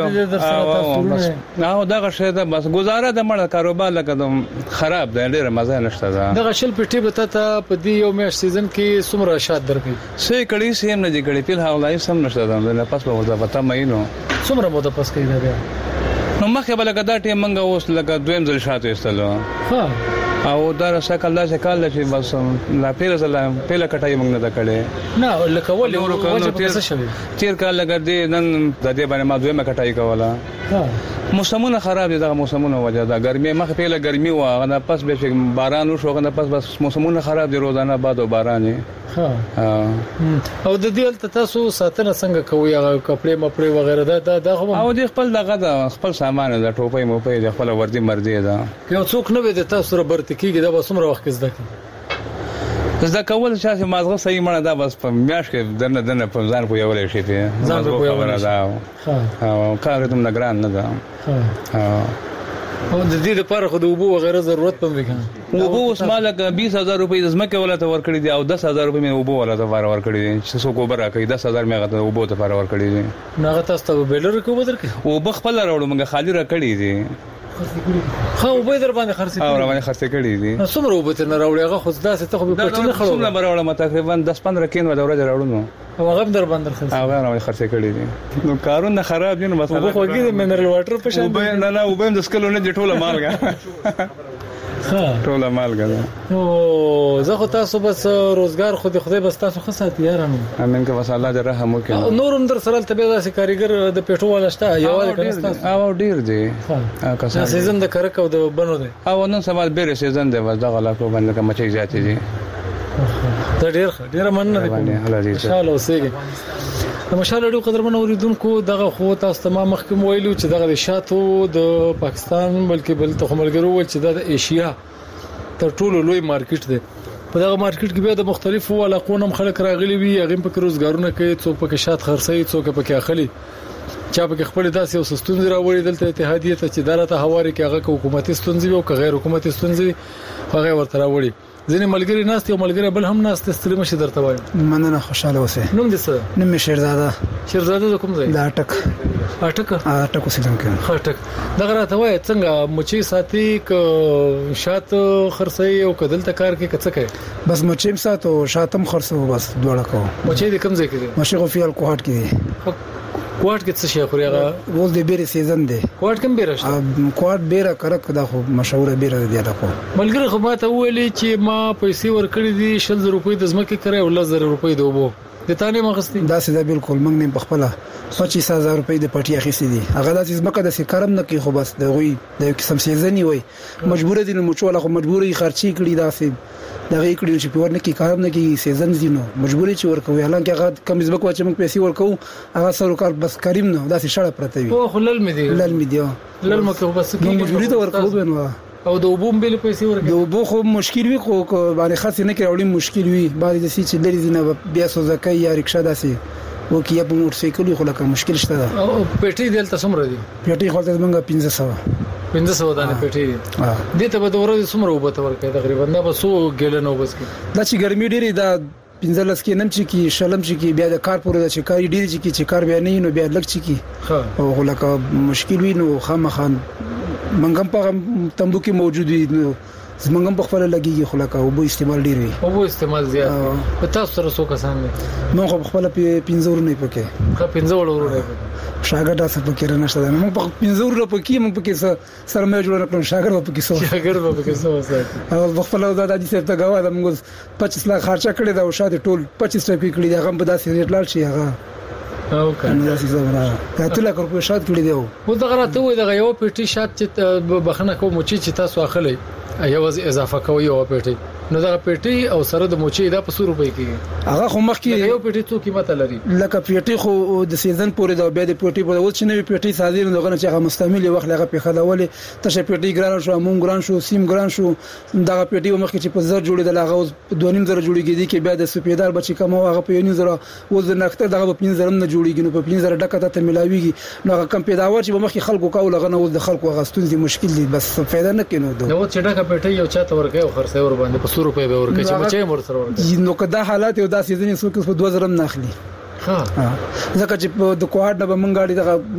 S7: او دا غشه ده بس گزاره د مړ کاروبار لکه خراب ده ډیره مزه نشته ده
S1: دا غشل پټي به ته په دی یو میاشت سیزن کې څومره شات درکې
S7: سې کړي سیم نه دي کړي په حواله سم نشته ده نه پاس په ورته پتا مې نو
S1: څومره مو د پاس کې ده
S7: نو مخه بل کدا ټیم منګه اوس لکه دویم ځل شاته استلو
S1: ها
S7: او دا شکل دا شکل چې بس لا پیله زلا پیله کټای موږ نه دا کړي
S1: نه لکه ولې ورکو تیر شوی
S7: تیر کال لګر دي نن د دې باندې ما دویمه کټای کوله
S1: ها
S7: موسمونه خراب دي دا موسمونه وجه دا ګرمي مخ پیله ګرمي و غنه پس به باران وشو غنه پس بس موسمونه خراب دي روزانه باد او باران
S1: ها او د دې ولته تاسو ساتنه څنګه کوي هغه کپڑے مپړې وغیرہ دا دا او
S7: د خپل دغه د خپل سامان د ټوپۍ موپۍ د خپل وردی مرضی دا
S1: یو څوک نه وي د تاسو سره برت کیږي دا به څومره وخت زده کی
S7: زده کول چې مازغه صحیح مړه دا بس په میاش کې دنه دنه په ځان په یولې شي په
S1: ځان په یولې
S7: دا او کار ته نګران نه ده
S1: ها او د دې لپاره خو د وبو وغیرہ ضرورت پم وکړه
S7: وبو اوس مالک بیس هزار روپۍ د زمکه ولته ورکړي دي او دس هزار روپۍ مې وبو ولته ورکړي دي چې څو کوبر راکړي دس هزار مې غته وبو ته ورکړي دي
S1: ناغه تاسو ته بیلر کو بدر کې
S7: او بخپل راوړو موږ خالی راکړي دي
S1: خو به در باندې خرڅ
S7: کړي او باندې خرڅ کړي دي
S1: نو څومره وبته نه راوړي هغه خو ځدا ته خو په پټینه خړو
S7: څومره راوړم تقریبا دس پندرہ کین و د ورځې راوړم
S1: او هغه در باندې خرڅ
S7: هغه باندې خرڅ کړي دي نو کارونه خراب دي نو مثلا
S1: خو خوږی د منرال واټر په شان
S7: نه نه وبم د سکلو نه ټوله مالګه
S1: ها
S7: ټوله مالګه
S1: او زه خو تاسو بس روزګار خو د خدای بس تاسو خصات یارانو
S7: امين که بس الله دې رحم وکړي
S1: نورم در سره تبه داسې کاریګر د پټو ولشته یو د کنيستا
S7: او ډیر دی
S1: ها کسان سیزن د کرک او د بنو دی
S7: او نن سمال بیره سیزن دی بس دغه لا کو باندې کوم چې ذاتي دي
S1: ته ډیر ډیر مننه
S7: دی
S1: ان شاء الله اوسېږي مشاله ډو قدر من اوریدونکو دغه خو تاسو تمام محکم ویلو چې دغه شاتو د پاکستان بلکې بل ته خملګرو ول چې د ایشیا تر ټولو لوی مارکیټ دی په دغه مارکیټ کې بیا د مختلفو علاقونو خلک راغلي وي هغه په روزګارونه کوي څوک په شات خرڅي څوک په اخلي چا په خپل داسې او ستونزې راوړي دلته اتحادیه ته چې دالته حواله کې هغه حکومتي ستونزې او غیر حکومتي ستونزې هغه ورته راوړي ځینې ملګری ناست یو ملګری بل هم ناست ستړي مشه درته وایم
S8: مننه خوشاله اوسه
S1: نوم دې څه
S8: نوم شیرزاده
S1: شیرزاده کوم ځای
S8: د اټک
S1: اټک
S8: اټک اوسېدم کې
S1: اټک دغه راته وای څنګه مچي ساتي ک شات خرڅي او کدل تکار کې کڅ کوي
S8: بس مچیم ساتو شاتم خرڅو بس دوړه کو
S1: مچي دې کوم ځای کې دي
S8: مشي غو فیل کوهټ کې
S1: کوټ کې څه شي خوري هغه
S8: ول د بیره سیزن دی
S1: کوټ کوم بیره شته
S8: کوټ بیره کرک دا خو مشهور بیره دی دا خو
S1: ملګری خو ما ته ویلې چې ما پیسې ورکړې دي شل زره روپۍ د ځمکې کړې او لس زره روپۍ د اوبو د تانه مغستې
S8: دا سیده بالکل موږ نه بخپله پچیس هزار روپۍ د پټي اخیستې دي هغه د ځمکه د سکرم نه کې خو بس د غوي د قسم سیزنی وي مجبور دي نو مچوله خو مجبوري خرچي کړي دا سي دغه کړي چې په ورنه کې کارم نه کې سیزن دي نو مجبوري چې ورکوي حالانکه هغه کم ځمکه چې موږ پیسې ورکو هغه سره کار بس کریم نه دا سي شړه پرته وي
S1: او خلل مې دي
S8: خلل مې دي
S1: خلل مې کې بس کې
S8: مجبوري ته ورکو نو
S1: او د وبوم بل پیسې ورکړي
S8: د وبو خو مشکل وي خو باندې خاص نه کړوړي مشکل وي باندې د سې چې لري دینه بیا سوزکه یا رکشا داسي وکي په موټر سایکل خو لکه مشکل شته دا
S1: او پېټي دلته څومره دي
S8: پېټي خو ته موږ پنځه سوه
S1: پنځه سوه دانه پېټي دي ته به د ورځې څومره وبته ورکړي تقریبا دا به سو ګلنه وبس کې
S8: دا چې ګرمي ډېری دا پنځه لس کې نم چې کې شلم چې کې بیا د کار پورې چې کاری ډېری چې کې چې کار بیا نه نو بیا لګ چې کې او لکه مشکل وي نو خامخان منګم په تمبو کې موجود وي نو زمونږ په خپل لګيږي خو لکه او بو استعمال ډیر وي
S1: او بو استعمال زیات په تاسو سره څو کسان دي
S8: نو خو خپل پنځور نه پکې
S1: خو پنځور ورونه
S8: شاګرد تاسو پکې نه شته نو په پنځور نه پکې موږ پکې سره مې جوړ کړو شاګرد پکې سو
S1: شاګرد پکې سو وسه
S8: او خپل د دې څه ته غوا د موږ پچیس لک خرچه کړی دا او شاته ټول پچیس ټکی کړی دا غم په داسې ریټ لاړ شي هغه
S1: او کنه
S8: دا څه زما دا ټول کور په شاد کړی دی
S1: او دا غراته وي دا یو پټي شات چې بخنه کوم چې تاسو اخلي یو اضافه کوي او پټي نو دا پټي او سره د موچي دا په سو روپۍ کې
S8: هغه خو مخ کې
S1: یو پټي څو قیمت لري
S8: لکه پټي خو د سیزن پورې دا بیا د پټي په اوس چې نوې پټي سازي نو غن چې هغه مستعمل وخت لغه په خداولې تشه پټي ګران شو مون ګران شو سیم ګران شو دا پټي مخ کې چې په زر جوړې د لغه اوس دوه نیم زره جوړیږي دي کې بیا د سپیدار بچی کوم هغه په یو نیم زره اوس د نختر دغه په پنځه زره نه جوړیږي نو په پنځه زره ډکه ته ملاويږي نو هغه کم پیداوار چې مخ کې خلکو کاوه لغه نو د خلکو غستون دي مشکل دي بس فائدہ نه کینو
S1: نو چې ډکه پټي یو چاته ورکه او خرڅه ور باندې په سو روپۍ به ورکه چې بچي مر سره ورکه
S8: نو کدا حالات یو داسې ځینې څوک په دوه زره نه اخلي
S1: ها
S8: ځکه چې د کوارډ نه به مونږ غاړي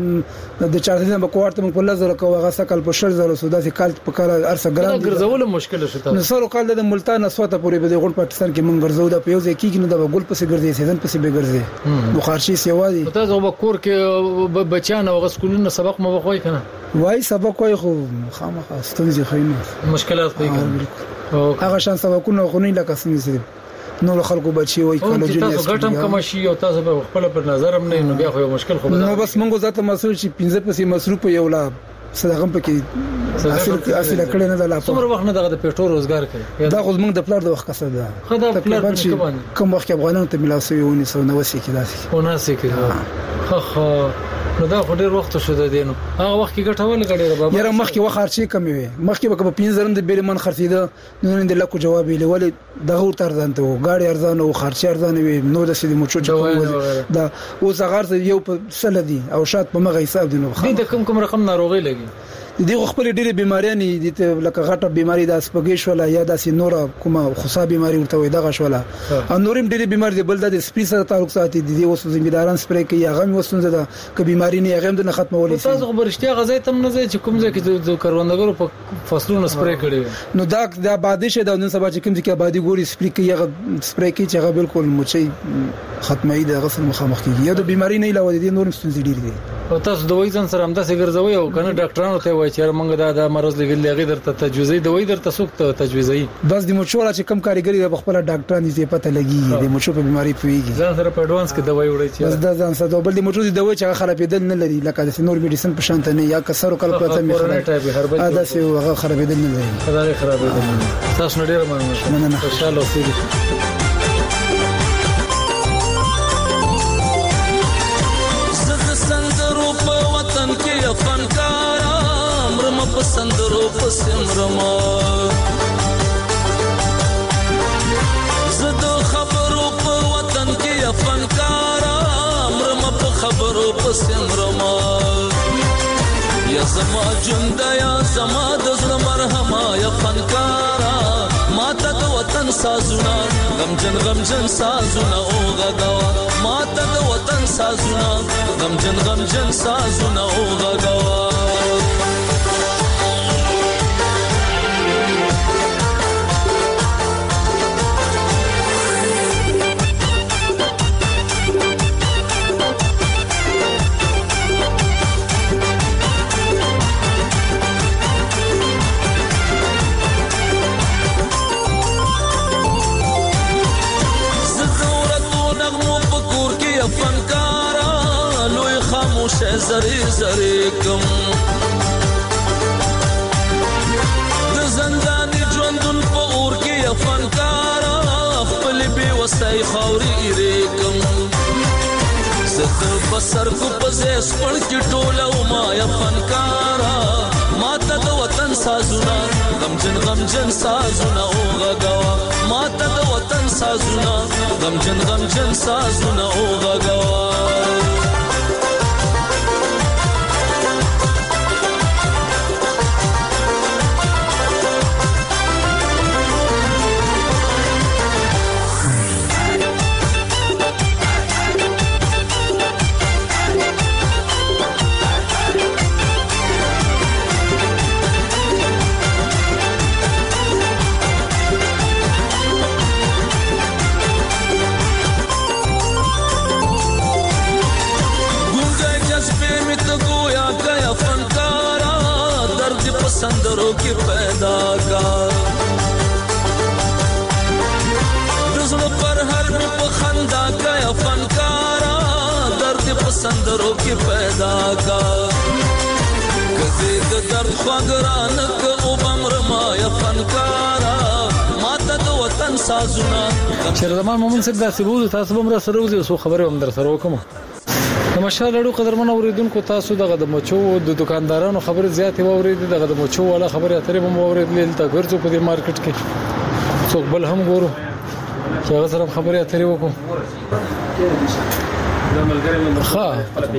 S8: دغه د چارج نه به کوارډ ته مونږ په لزر کوو هغه سکل په شر زره سودا سي کال په کال ارسه ګران
S1: ګرځول مشکل شته
S8: نو سره کال د ملتان اسوته پورې به د غون پاکستان کې مونږ ګرځو د پیوځ کېږي نو د ګل پسې ګرځي سیزن پسې به ګرځي نو خارشي سیوا دي
S1: تاسو به کور کې بچان او غسکولونه سبق مو خوای کنه
S8: وای سبق وای خو خامخا ستونزې خاينه
S1: مشکلات کوي
S8: هغه شان سبقونه خو نه لکه څنګه نو خلکو بچي وای کله جوړي
S1: تاسو ګټم کوم شي او تاسو به خپل پر نظر هم نه نو بیا خو یو مشکل خو
S8: نو بس مونږ ذاته مسول شي پنځه پسې مصروف یو لا صدقه پکې اصل اصل کړي نه د لا
S1: څومره وخت نه دغه پېټو روزګار کوي
S8: دا خو موږ د پلار د وخت کسه ده
S1: خدای پلار
S8: کوم وخت افغانانو ته ملاسوي ونی سو نو وسی کې داسي
S1: وناسي کې خو خو نو دا خو ډیر وخت شو د دینو هغه وخت کې ګټول غړي بابا
S8: یاره مخ کې وخت خرچي کم وي مخ کې به پنځه زره د بیل من خرڅیده نو د لکو جواب ویل ول دغه ارزان ته غاړي ارزان او خرچي ارزان وي نو د سې مچو چکو دا اوس هغه یو په سل دي او شات په مغه حساب دي نو
S1: د کم کم رقم ناروغي لګي
S8: دي خپل ډېرې بیماریاں دي ته لکه غټه بیماری د اسپګې شولا یا د سینورا کومه خصا بیماری ورته وي دغه شولا او نورم ډېرې بیماری د بل د سپری سره تعلق ساتي دي اوس زمیداران سپری کوي هغه وسونځه د ک بیماری نه هغه د ختمولې
S1: شي تاسو خبرشتیا غزا تم نه چې کوم ځای کې د کروندګرو په فصلونو سپری کړي
S8: نو دا د آبادی شه د نن سبا چې کوم ځای کې آبادی ګوري سپری کوي هغه سپری کوي چې هغه بالکل مچي ختمي د غسل مخامخ کیږي یا د بیماری نه علاوه دي نورم ستونزې ډېر دي
S1: او تاسو دوی ځان سره همدا څنګه ګرځوي او کنه ډاکټرانو ته وایي چې موږ دا د مرز لګل لغې درته تجویزي دوی درته سوک تجویزي
S8: بس د مچوړه چې کم کاریګری د خپل ډاکټرانو دې پته لګي د مچو په بیماری پیږي
S1: ځان سره په اډوانس کې دوايي وړي چې
S8: بس دا ځان سره بل د مچو د دوايي چې خرابېدل نه لري لکه د نور میډیسن په شان ته نه یا کسر او کله پته می خراب ادا سي هغه خرابېدل نه لري
S1: خدای خرابېدل تاسو ډېر مننه
S8: مننه
S1: خوشاله اوسئ
S9: پسندرو پسمرما زدو خبرو په وطن کې فنکارا مرم په خبرو پسمرما یا زما جندا یا زما د زړه مرهما یا فنکارا ماته د وطن سازونه غمجن غمجن سازونه او غدوا ماته د وطن سازونه غمجن غمجن سازونه او غدوا شه زری زری کم د زنداني ژوندون په اور کې فنکارا خپل بي وسای خوري ریکم زت بسر کو پزیس پړ کې ټوله ما یا فنکارا ماته د وطن سازونه غمجن غمجن سازونه او غغوا ماته د وطن سازونه غمجن غمجن سازونه او غغوا سندروں کی پیدا کار دزل پر ہر میں پخندہ گیا فنکارا درد پسندروں کی پیدا کار کدی درد خواگرانک او بمرما یا فنکارا ماتا دو وطن سازونا
S1: شرزمان مومن صاحب دا سبود تاسو بم را سره وځي سو خبره هم در سره وکم نمشال لړو قدرمن اوریدونکو تاسو دغه د مچو د دکاندارانو خبره زیاتې واورید دغه د مچو والا خبره اترې هم واورید لیدل تا ګرځو په دې مارکیټ کې څوک بل هم ګورو چې هغه سره خبره اترې وکړو ها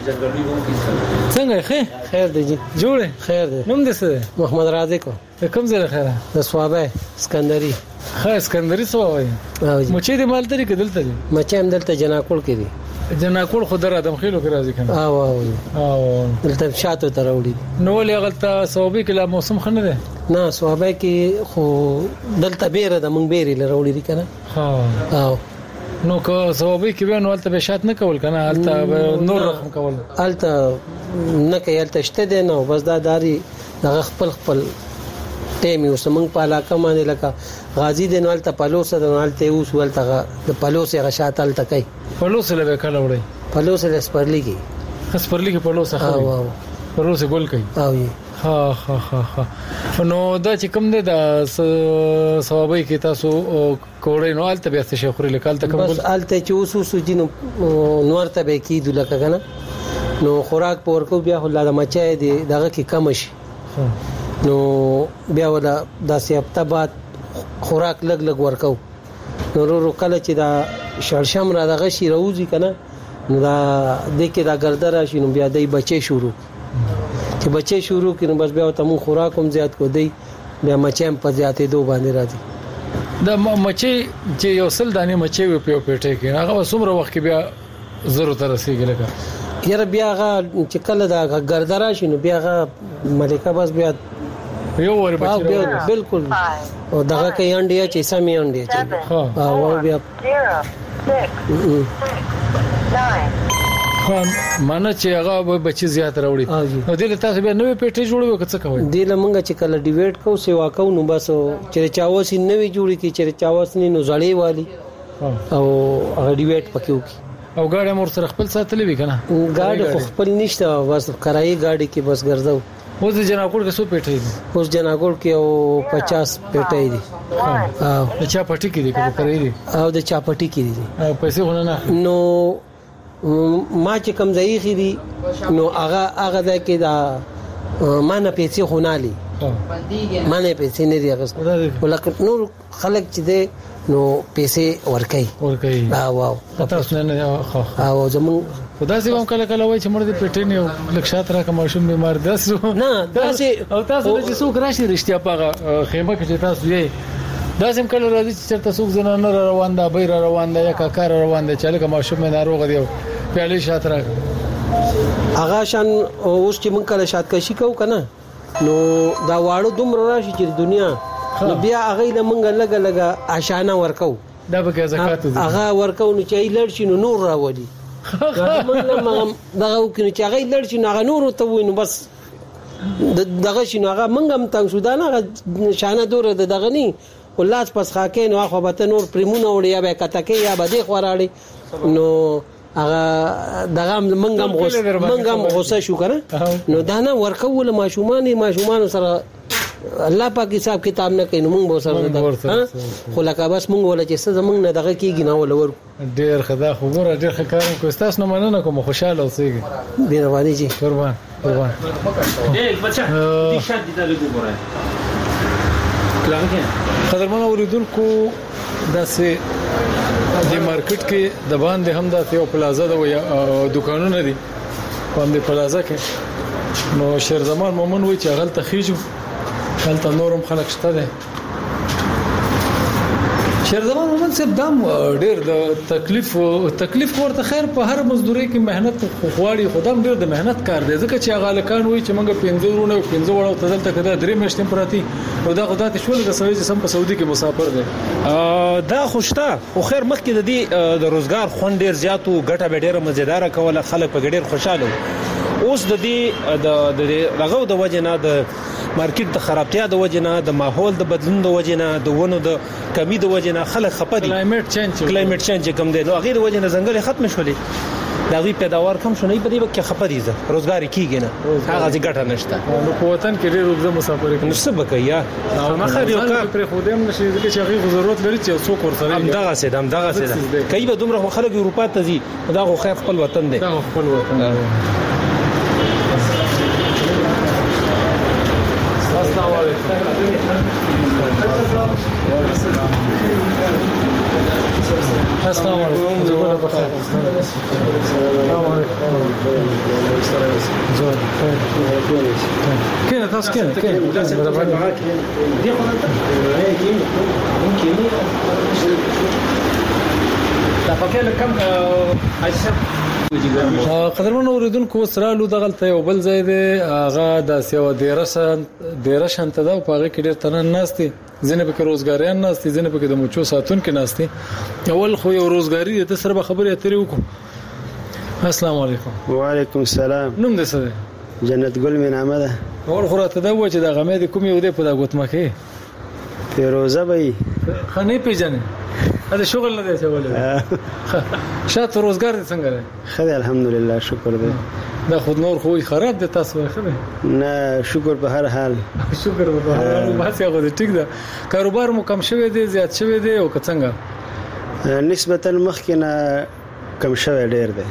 S1: څنګه خیر
S10: خیر دی جی
S1: جوړه
S10: خیر دی
S1: نوم دې څه
S10: محمد رازق
S1: کوم ځای خیره
S10: د سوابه اسکندري
S1: ها اسکندري سوابه مچې دې مال ترې کېدل ته
S10: مچې هم دلته جناکول کې دي
S1: جناکول خدای ادم خېلو کې راځي کنه
S10: او او
S1: او
S10: دلته شاته تر وړي
S1: نو ولې غلطه سوابه کې لا موسم خنه ده
S10: نه سوابه کې خو دلته بیره د مونږ بیرې لروړي دي کنه
S1: ها
S10: او
S1: نو که سوابه کې به نو ولته به شات نه کول کنه الته نور رقم کول
S10: الته نه کې الته شته دي نو بس دا داري دغه خپل خپل ټیم یو سمنګ په علاقه باندې لکه غازی د نوالته پلوسه د نوالته اوس ولته د پلوسه غشات الته کوي
S1: پلوسه له کله وړي
S10: پلوسه د سپرلی کې
S1: سپرلی کې پلوسه خو
S10: او
S1: پلوسه ګول کوي
S10: او
S1: ها ها ها ها نو دا چې کوم دی دا ثوابي کې تاسو کوړې نو الته به څه خوري لکال ته کوم
S10: بس الته چې اوس اوس جنو نور ته به کیدو لکه کنه نو خوراک پور کو بیا هله د مچای دی دغه کې کم شي نو بیا ولا د سیاپته بعد خوراک لګ لګ ورکو نو ورو کله چې دا شړشم را دغه شي روزي کنه نو دا د کې دا ګردره شي نو بیا دای بچي شروع چې بچي شروع کړي بس بیا ته مو خوراک هم زیات کو دی بیا مچم په زیاتې دو باندې راځي
S1: دا مچي چې یو سل دانه مچي په پیټه کې هغه څومره وخت کې بیا ضرورت رسیږي لکه
S10: یاره بیا هغه چې کله دا ګردره شي نو بیا هغه ملکه بس بیا
S1: یو ور بچي
S10: بالکل او دغه کې انډیا چې سمې انډیا چې ها او بیا
S1: خو مانه چې هغه بچي زیات راوړي نو دې تاسو به نوې پیټه جوړوي که څه کوي
S10: دې لمنګه چې کله ډیویډ کو سیوا کو نو بس چې چاوس نوې جوړي کی چې چاوس نه نو زړې والی او هغه ډیویډ پکې وکي
S1: او ګاډي مور سره خپل ساتلې وی کنه
S10: ګاډي خو خپل نشته بس کرایي ګاډي کې بس ګرځاو
S1: اوس د جناکول کې څو پیټې دي
S10: اوس جناکول کې او پچاس پیټې دي
S1: او د چا پټي کې دي کې کرایي دي
S10: او د چا پټي کې دي
S1: او پیسې ونه نه
S10: نو ما چې کم ځای خېدي نو هغه هغه د کې دا ما نه پیسې خونالي ما نه پیسې نه دی هغه ولکه نور خلک چې دي نو پیسې ورکي
S1: ورکي
S10: او او
S1: تاسو نه خو
S10: او زمون
S1: خدای سي هم کله کله وای چې مړ دې پټې نه لکشات را کوم شوم بیمار داس
S10: نه داسې
S1: او تاسو چې څوک راشي رښتیا پاغه خیمه کې تاسو یې داسې کله راځي چې چرته څوک زنانه روان ده بیر روان ده یا کاکار روان ده چې لکه ماشوم ناروغ دی پیالي شاته را
S10: هغه شان اوس چې مونږ کله شات کشي کو کنه نو دا واړو دومره راشي چې دنیا نو بیا هغه لمنګ لګا لګا عشانه ورکو
S1: دا به زکات دي
S10: هغه ورکو نو چې لړ شي نو نور راولي موږ دغه وکړي چې هغه لړ شي نو هغه نور ته وینو بس دغه شي نو هغه موږ هم تنګ شو دا نه شانه دوره دغه ني ولاس پس خاکې نو خو به نور پرمونه وړي یا به کتکې یا به دې خوراړي نو هغه دغه منګم غوسه منګم غوسه شو کنه نو دا نه ورکول ماشومان ماشومان سره الله پاک حساب کتاب نه کوي نو موږ به سره خو لکه بس موږ ولا چې څه زمونږ نه دغه کېږي نه ولور
S1: ډیر خدا خو ګوره ډیر ښه کار کوي تاسو نه مننه کوم خوشاله اوسئ
S10: مهرباني جی
S1: قربان قربان
S2: ډېر بچا دې شاد دي دا وګورئ
S1: قدرمن اوریدونکو داسې د مارکیټ کې د باندې هم د یو پلازا د دکانونه دي په دې پلازا کې نو شیر زمان مومن وای چې غلطه خيجو غلطه نورم خلک شته ده شیر زمان مومن صاحب دام ډیر د تکلیف تکلیف ورته خیر په هر مزدوري کې مهنت خوغواړي خدام ډیر د مهنت کار دی ځکه چې غالکان وای چې موږ پنځه ورونه پنځه وړو تدلته کده درې مشتم پراتی او دا خدای ته شول د سوي سم په سعودي کې مسافر دی
S2: دا خوشته خو خیر مخکې د دې د روزګار خوند ډیر زیات او ګټه به ډیره مزیدار کوله خلک په ډیر خوشاله اوس د دې د دغه د وجنه د مارکیټ د خرابتیا د وجنه د ماحول د بدلون د وجنه د ونو د کمی د وجنه خلک خپه دي
S1: کلایمټ چینج
S2: کلایمټ چینج کوم دی نو هغه د وجنه ځنګل ختم شولې دا وی پیداوار کم شونه په دې وخت کې خپه دي روزګار کیږي نه هغه ځای ګټه نشته
S1: نو په وطن کې ډېر وګړي مسافر کوي
S2: نو څه بکیا ما خیر یو کار
S1: پر خودم نشي ځکه چې هغه ضرورت لري چې څوک ورسره
S2: هم دغه سي هم دغه سي کای به دومره خلک اروپا ته ځي دا خو خیر خپل وطن دی
S1: دا خپل وطن السلام علیکم السلام علیکم جوړه بخیر السلام علیکم زور کینه تاسو کینه کینه دی خو ممکن دا پکې لکم قدرمن اوریدونکو سره لو دغلته یو بل ځای دی هغه د سیو دیرشن دیرشن ته دا په هغه کې ډیر تنن ناشتي ځنه په روزګاریان ناشتي ځنه په د مچو ساتون کې ناشتي اول خو یو روزګاری د سره خبرې اترې وکړو السلام علیکم
S11: وعلیکم السلام
S2: نوم دې څه دی
S11: جنت ګل مې نامه ده
S2: اول خو راته دا و چې دا غمې د کوم یو دی په دا ګوتمکه
S11: فیروزه بای
S2: خنې پیژنې دا شغل نه دی څه شاته روزګار دې څنګه دی
S11: خدای الحمدلله شکر دی
S2: دا خود نور خو خراب دي تاسو خبره
S11: نه شکر په هر حال
S2: شکر په هر حال بس یو دې ټیک ده کاروبار مو کم شوی دی زیات شوی دی او څنګه
S11: نسبتا مخکې نه کم شوی ډیر دی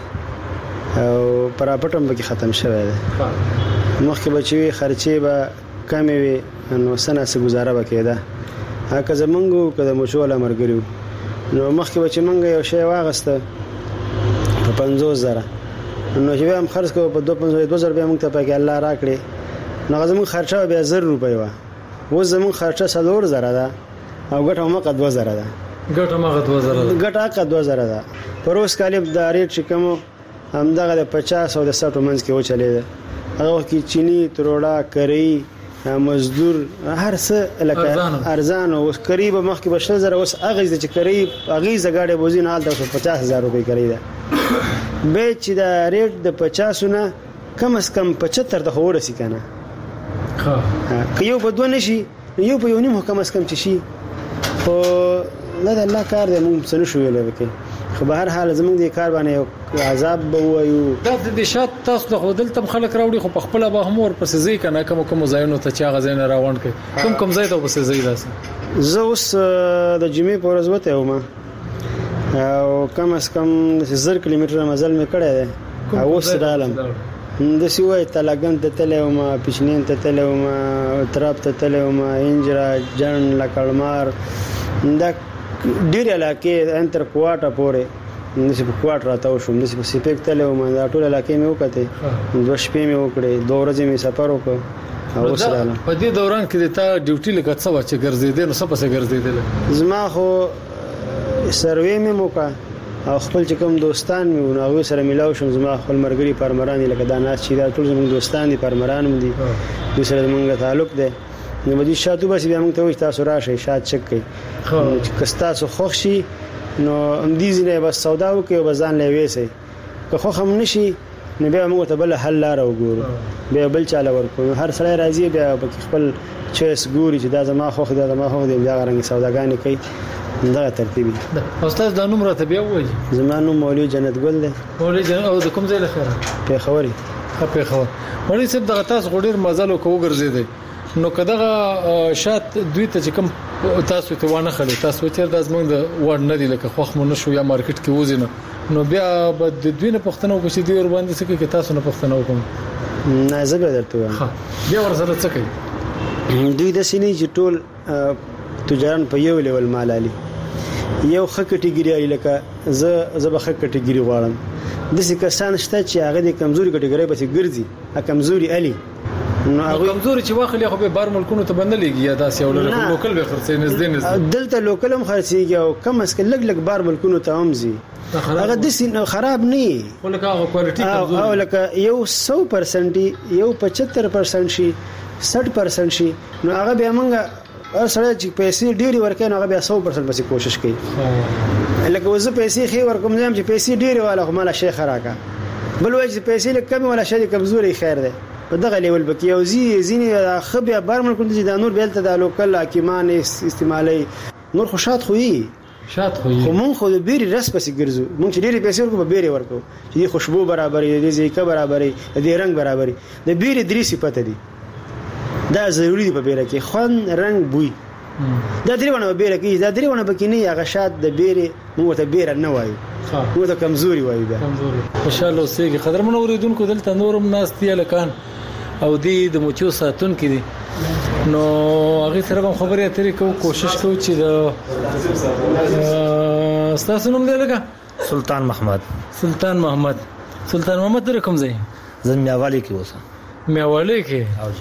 S11: او پراپټم به ختم شوی دی مخکې بچوي خرچې به کم وي نو سنه سه گزاره وکیده هغه زمونږ کده مشوله مرګریو نو مخکې بچ مونږ یو شی واغسته په پنځوس زره نو چې هم خرڅ کوو په دوه زره بیا موږ ته پکې الله راکړي نو زموږ خرچه بیا زر روپۍ و و زموږ خرچه څلور زره ده او ګټه هم قد دوه زره ده
S2: ګټه هم قد دوه زره ده
S11: ګټه قد دوه زره ده پر اوس کال د ریټ چې کوم هم دغه د پچاس او د ساټو منځ کې و چلے ده هغه کې چینی تروړه کری مزدور هر څه لکه ارزان او قریب مخکې بشل زره اوس اغه چې قریب اغه زګاډه بوزین حال د پچاس هزار روپۍ کړی ده به چې دا ریټ د پچاس نه کم از کم پچهتر د هوړ سي کنه ها که یو په دوه نشي یو په یو نیم کم از کم چې شي خو نه د الله کار دی موږ څه نشو ویلای وکي خو به هر حال زمونږ د کار باندې عذاب به وایو
S1: دا د شات تاسو د خودل تم خلک راوړي خو په خپل به هم ور پسې ځي کنه کوم کوم ځایونو ته چا غزین راوند کوي کوم کوم ځای ته پسې ځي داس
S11: زه اوس د جمعې په ورځ وته یم او کم از کم زر کیلومتر مزل مې کړی دی او اوس رالم د سیوای تلاګن ته تلوم پښنین ته تلوم تراب ته تلوم انجرا جن لکړمار دا ډیر علاقې انتر کوټه پورې نسی په کوټ راته شو نسی په سپیک تلوم دا ټول علاقې مې وکړه دوه شپې مې وکړې دوه ورځې مې سفر وکړ
S1: او اوس رالم په دې دوران کې د تا ډیوټي لګت څه و چې ګرځېدل نو څه پسې ګرځېدل
S11: زما خو سروې مې موکا او خپل چې کوم دوستان مې ونه هغه سره ملاو شم زما خپل مرګري پرمران لکه دا ناس چې دا ټول زموږ دوستان دي پرمران دي د سره زموږ تعلق دی نو مدي شاتو بس بیا موږ ته وي تاسو راشي شات چک کوي چې کستا سو خوښ شي نو ام دې نه بس سودا وکي او بزان لوي سي که خو هم نشي نو بیا موږ ته بل حل لار وګورو بیا بل چاله ورکو هر سړی راځي بیا خپل چويس ګوري چې دا زما خوخ دا زما خوخ دی بیا غرنګ سوداګانې کوي دا ترتیب
S1: استاد د نوم راته بیا وایي.
S11: زما نوم مولوی جنت ګل دی.
S1: مولوی جنت او د کوم ځای له خیره؟
S11: پیښوري.
S1: ها پیښور. مولوی صاحب دغه تاسو غوډیر مزل وکړو ګرځیدي نو کداغه شات دوی ته کوم تاسو ته وانه خلې تاسو چې د ازمن د وړ نه دی لکه خوخ مون شو یا مارکیټ کې وزینه نو بیا به د دوی نه پښتنه وکړي دی ور باندې څه کې تاسو نه پښتنه وکړم
S11: نه زه به درته وایم.
S1: بیا ور سره څه کوي
S11: دوی د سینې چې ټول تجاران په یو لیول مالالي یو خ کټګری لکه زه زه به خ کټګری غواړم د څه کسان شته چې هغه د کمزوري کټګری به ګرځي ا کمزوري علي
S1: نو هغه کمزوري چې واخلې خو به بار ملکونو ته بندلېږي یا داسې اولل لوکل به خرڅې نږدې نږدې
S11: دلته لوکل هم خرڅيږي او کم اس کله لګ لګ بار ملکونو ته هم زی هغه د سین خراب نه
S1: خو لکه هغه کوالټي کمزوري
S11: او لکه یو سو پرسنټ یو پچهتر پرسنټ شي سठ پرسنټ شي نو هغه به موږ سره چې پیسې ډېری ورکړي نو هغه به سو پرسنټ بس کوشش کوي لکه وزه پیسې خې ورکوم زم چې پیسې ډېری والا خو مال شي خراکا بل وایي چې پیسې لکه کم ولا شي کمزوري خیر ده په دغه لیول بکی او زی زینې خبره بارمل کوم چې د نور بیلته د لوکل حکیمان استعمالي نور خو شات خوې
S1: شات خوې
S11: خو مونږ خو د بیري رس پسې ګرځو مونږ چې ډېری پیسې ورکو به بیري ورکو چې خوشبو برابرې دي ځکه برابرې دي رنگ برابرې د بیري درې صفات دي دا ضروری دی په بیره کې خون رنگ بوی دا درېونه به بیره کې دا درېونه به کې نه هغه شات د بیره موږ ته بیره نه وایو موږ ته کمزوري وایو بیا
S1: کمزوري خوشاله اوسېږي قدرمن اوریدونکو دلته نورم ناس دی لکان او دی د موچو ساتون کې دي نو هغه سره کوم خبرې اترې کوو کوشش کوو چې د تاسو نوم دی لګا
S12: سلطان محمد
S1: سلطان محمد سلطان محمد در کوم ځای
S12: زم میاوالی کې اوسه
S1: میاوالی کې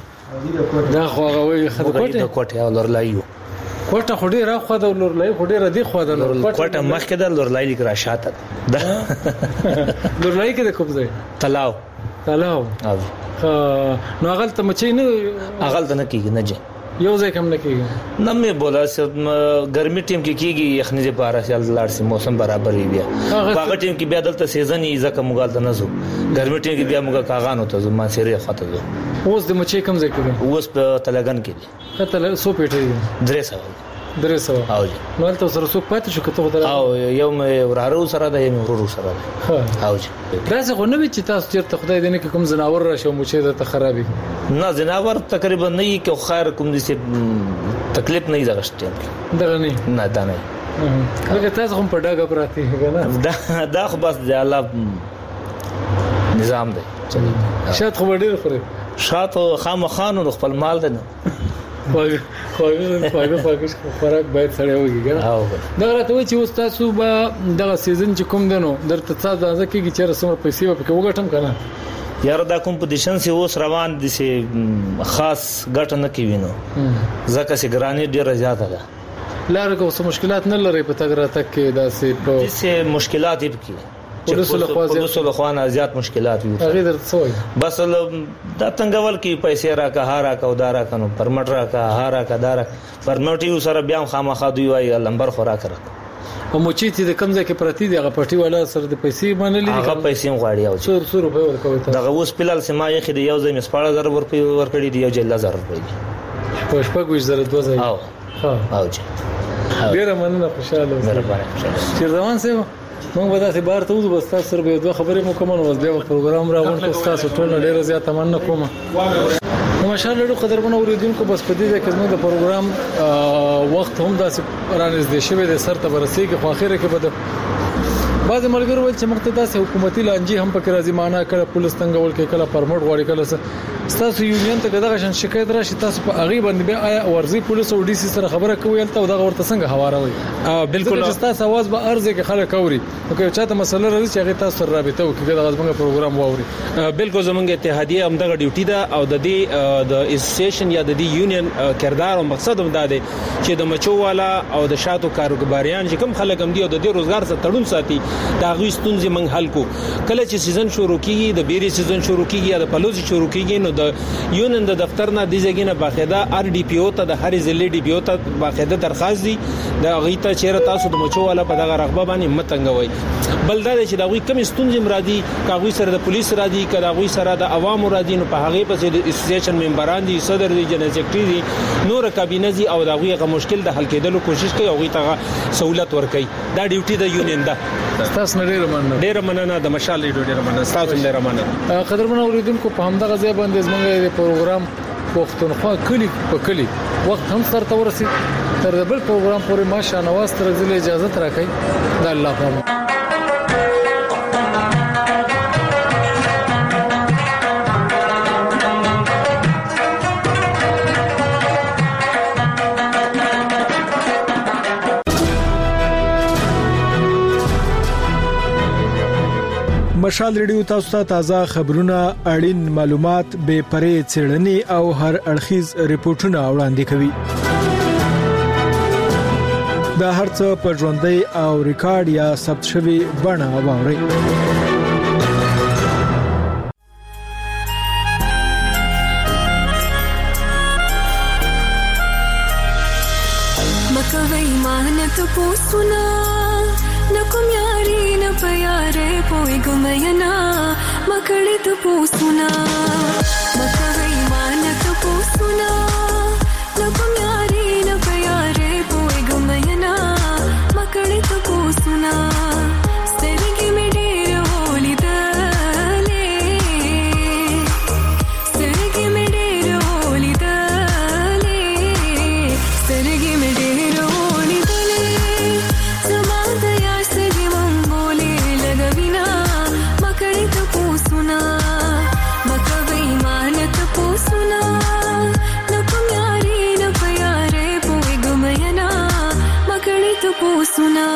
S1: دا خو هغه وي خدای
S12: د کوټه او لورلایو
S1: کوټه خو ډیر راخو د لورلای خو ډیر دی خو د
S12: کوټه مخکې د لورلای لیک را شاته ده
S1: لورلای کې د کوم ځای
S12: تلاو
S1: تلاو
S12: او
S1: نو هغه ته مچې نه
S12: هغه ته نه کیږي نه جه
S1: یو ځای کم نه کیږي
S12: نه مې بولا چې ګرمي ټیم کې کیږي یخني د بارا سال لاړ سي موسم برابر وي بیا هغه ټیم کې بیا دلته سیزن یې ځکه موږ ته نه زو ګرمي ټیم کې بیا موږ کاغانو ته زو ما سره خاطر زو
S1: اوس د مچې کم ځای کې
S12: اوس په تلګن کې دي
S1: کته سو پیټې
S12: درې سو
S1: درې سو
S12: او
S1: نو تل سره څوک پاتې شو کته غوډه
S12: او یو مې ورارو سره ده یو ورورو سره ده او
S1: دا څه غو نه وي چې تاسو چیرته خدای دې نه کوم زناور راشه مچې د خرابې
S12: نه زناور تقریبا نه یې کې خیر کوم دي چې تکلیف نه یې زغشته
S1: دغه نه
S12: نه دا نه
S1: هغه تاسو هم په ډاګه پراتی کنه
S12: دا دا خو بس د الله نظام دی
S1: شات خو ډیر خوري
S12: شات خامخانو خپل مال ده
S1: خواږه خواږه خواږه خواږه خوراک باید سره وږي دا راته وایي چې اوس تاسو به دغه سیزن چې کوم دنو درته تاسو ځکه کې چې رسمه پیسې په وګټم کنه
S12: یار دا کمپټیشن سی اوس روان دي سي خاص ګټ نه کوي نو ځکه سي ګرانی ډیره زیاته ده
S1: لاره کوم مشکلات نه لري په تګ راته کې دا سي
S12: په سي مشکلات یې پکې پولیسو له خوانه زیات مشکلات وي
S1: هغه درته سوې
S12: بس دا څنګهول کې پیسې راکا هارا کا ودارا کنو پرمټ راکا هارا کا دارا پرمټ یو سره بیا خامخا دوی وايي لمبر خورا کړ
S1: او مچې چې د کم ځای کې پرتی دی هغه پټي والا سره د پیسې باندې لري
S12: هغه پیسې غواړي او
S1: څو څو روپے ورکوي
S12: دا اوس پلال سما یې خې یو ځای مې سپاړه زر ورکړي ورکړي دی یو ځای لزر ورکړي
S1: په شپږ ویش زره دوه ځای
S12: او ها او
S1: چې ډیر مننه خوشاله اوسئ چې روان سه موږ به تاسو بار ته وځو بس تاسو سره به دوه خبرې مو کوم نو بیا پروګرام راغون کو تاسو ټول ډیر زیات مننه کوم نو ماشاءالله ډېر قدرمن اوریدونکو بس په دې کې زموږ د پروګرام وخت هم داسې رانږدې شوی د سر ته ورسېږي خو اخر کې به بعض ملګرو ول چې مقتدس حکومتي لانجې هم پکې راځي معنا کړه پولیس څنګه ول کې کله پرمټ غواړي کله تاسو یونین ته دغه شان شکایت راشي تاسو په هغه باندې بیا آیا ورزي پولیس او ډي سي سره خبره کوي ته دغه ورته څنګه حواروي
S2: بالکل
S1: تاسو आवाज به ارزه کې خلک اوري نو که چاته مسله راځي چې هغه تاسو سره رابطه وکړي دغه زموږ پروګرام واوري
S2: بالکل زموږ اتحادیه هم دغه ډیوټي ده او د دې د اسوسییشن یا د دې یونین کردار او مقصد هم دا دی چې د مچو والا او د شاتو کاروباریان چې کوم خلک هم دي او د دې روزګار سره تړون ساتي دا غوي ستونزې موږ حل کو کله چې سیزن شروع کیږي د بیري سیزن شروع کیږي یا د پلوز شروع کیږي نو د یونن د دفتر نه د ځګینه باقاعده ار ډي پی او ته د هر ضلع ډي پی او ته باقاعده درخواست دي د غیته چیرې تاسو د مچو والا په دغه رغبه باندې متنګوي بلدا چې دا غوي کم ستونزې مرادي کاغوي سره د پولیس را دي کاغوي سره د عوامو را دي نو په هغه پسې د اسوسییشن ممبران دي صدر دي جنرال سیکریټری دي نور کابینه دي او دا غوي غو مشکل د حل کېدلو کوشش کوي او غوي ته سہولت ورکړي دا ډیوټي د یونین ده
S1: تاسو نه ډیر مننه
S2: ډیر مننه د مشال ډیر مننه تاسو ډیر مننه
S1: قدرمن اوریدونکو په همدغه ځای باندې زموږ د پروګرام پښتونخوا کلی په کلی وخت هم سره ورسید تر بل پروګرام پورې ما شانواز تر ځله اجازه تراکې د الله په
S13: مشال ریډیو تاسو ته تازه خبرونه اړین معلومات به پرې څېړنې او هر اړخیز ریپورتونه وړاندې کوي دا هرڅه په ژوندۍ او ریکارډ یا ثبت شوی بڼه واوري
S14: مکوي مانت پوسونا نکم یاری نه پیاره پوي ګمينا مکړې ته پوسونا مکوي مانت پوسونا نکم یاری نه پیاره پوي ګمينا مکړې ته پوسونا سترګې مې ډېر ولیدلې سترګې مې ډېر ولیدلې سترګې مې ډېر Suna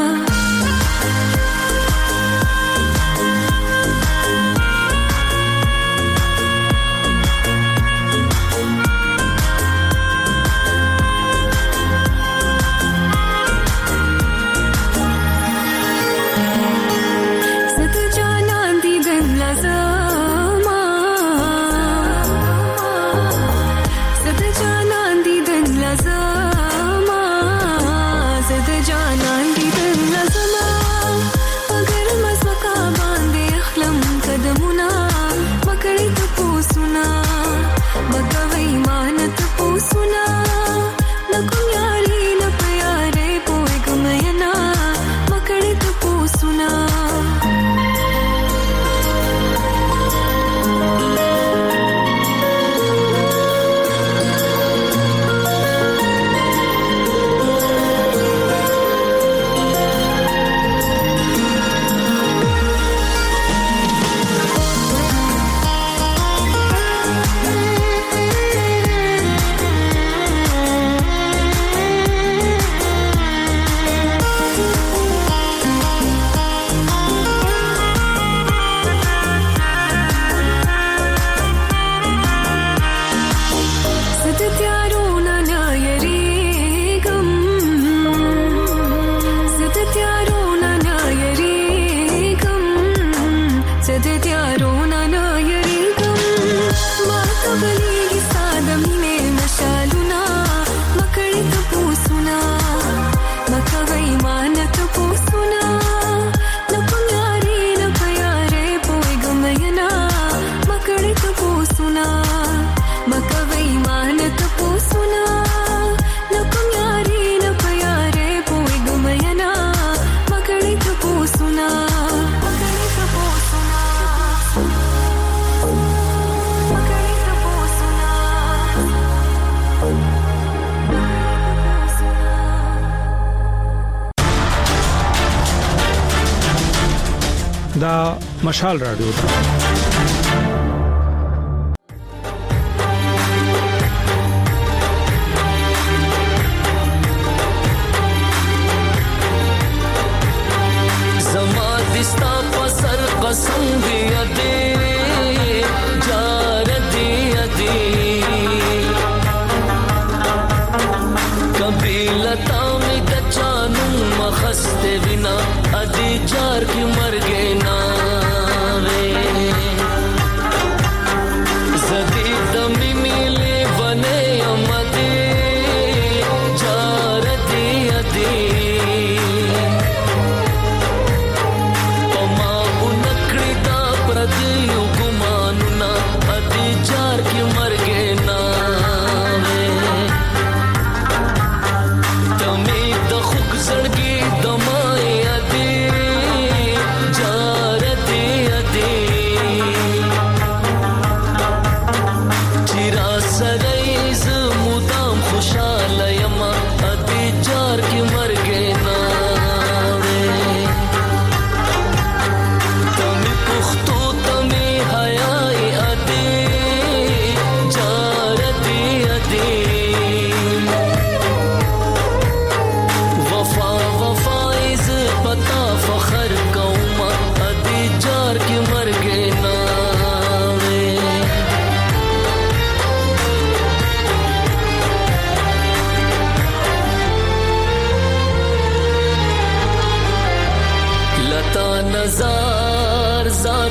S13: دا مشال رادیو ده
S9: زما دستا پسر قسم دی دی جار دی دی کبھی لتا می د چانو مخست وینا ادي جار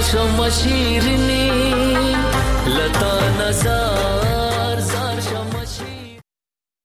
S9: شم شیرینی لتا نزار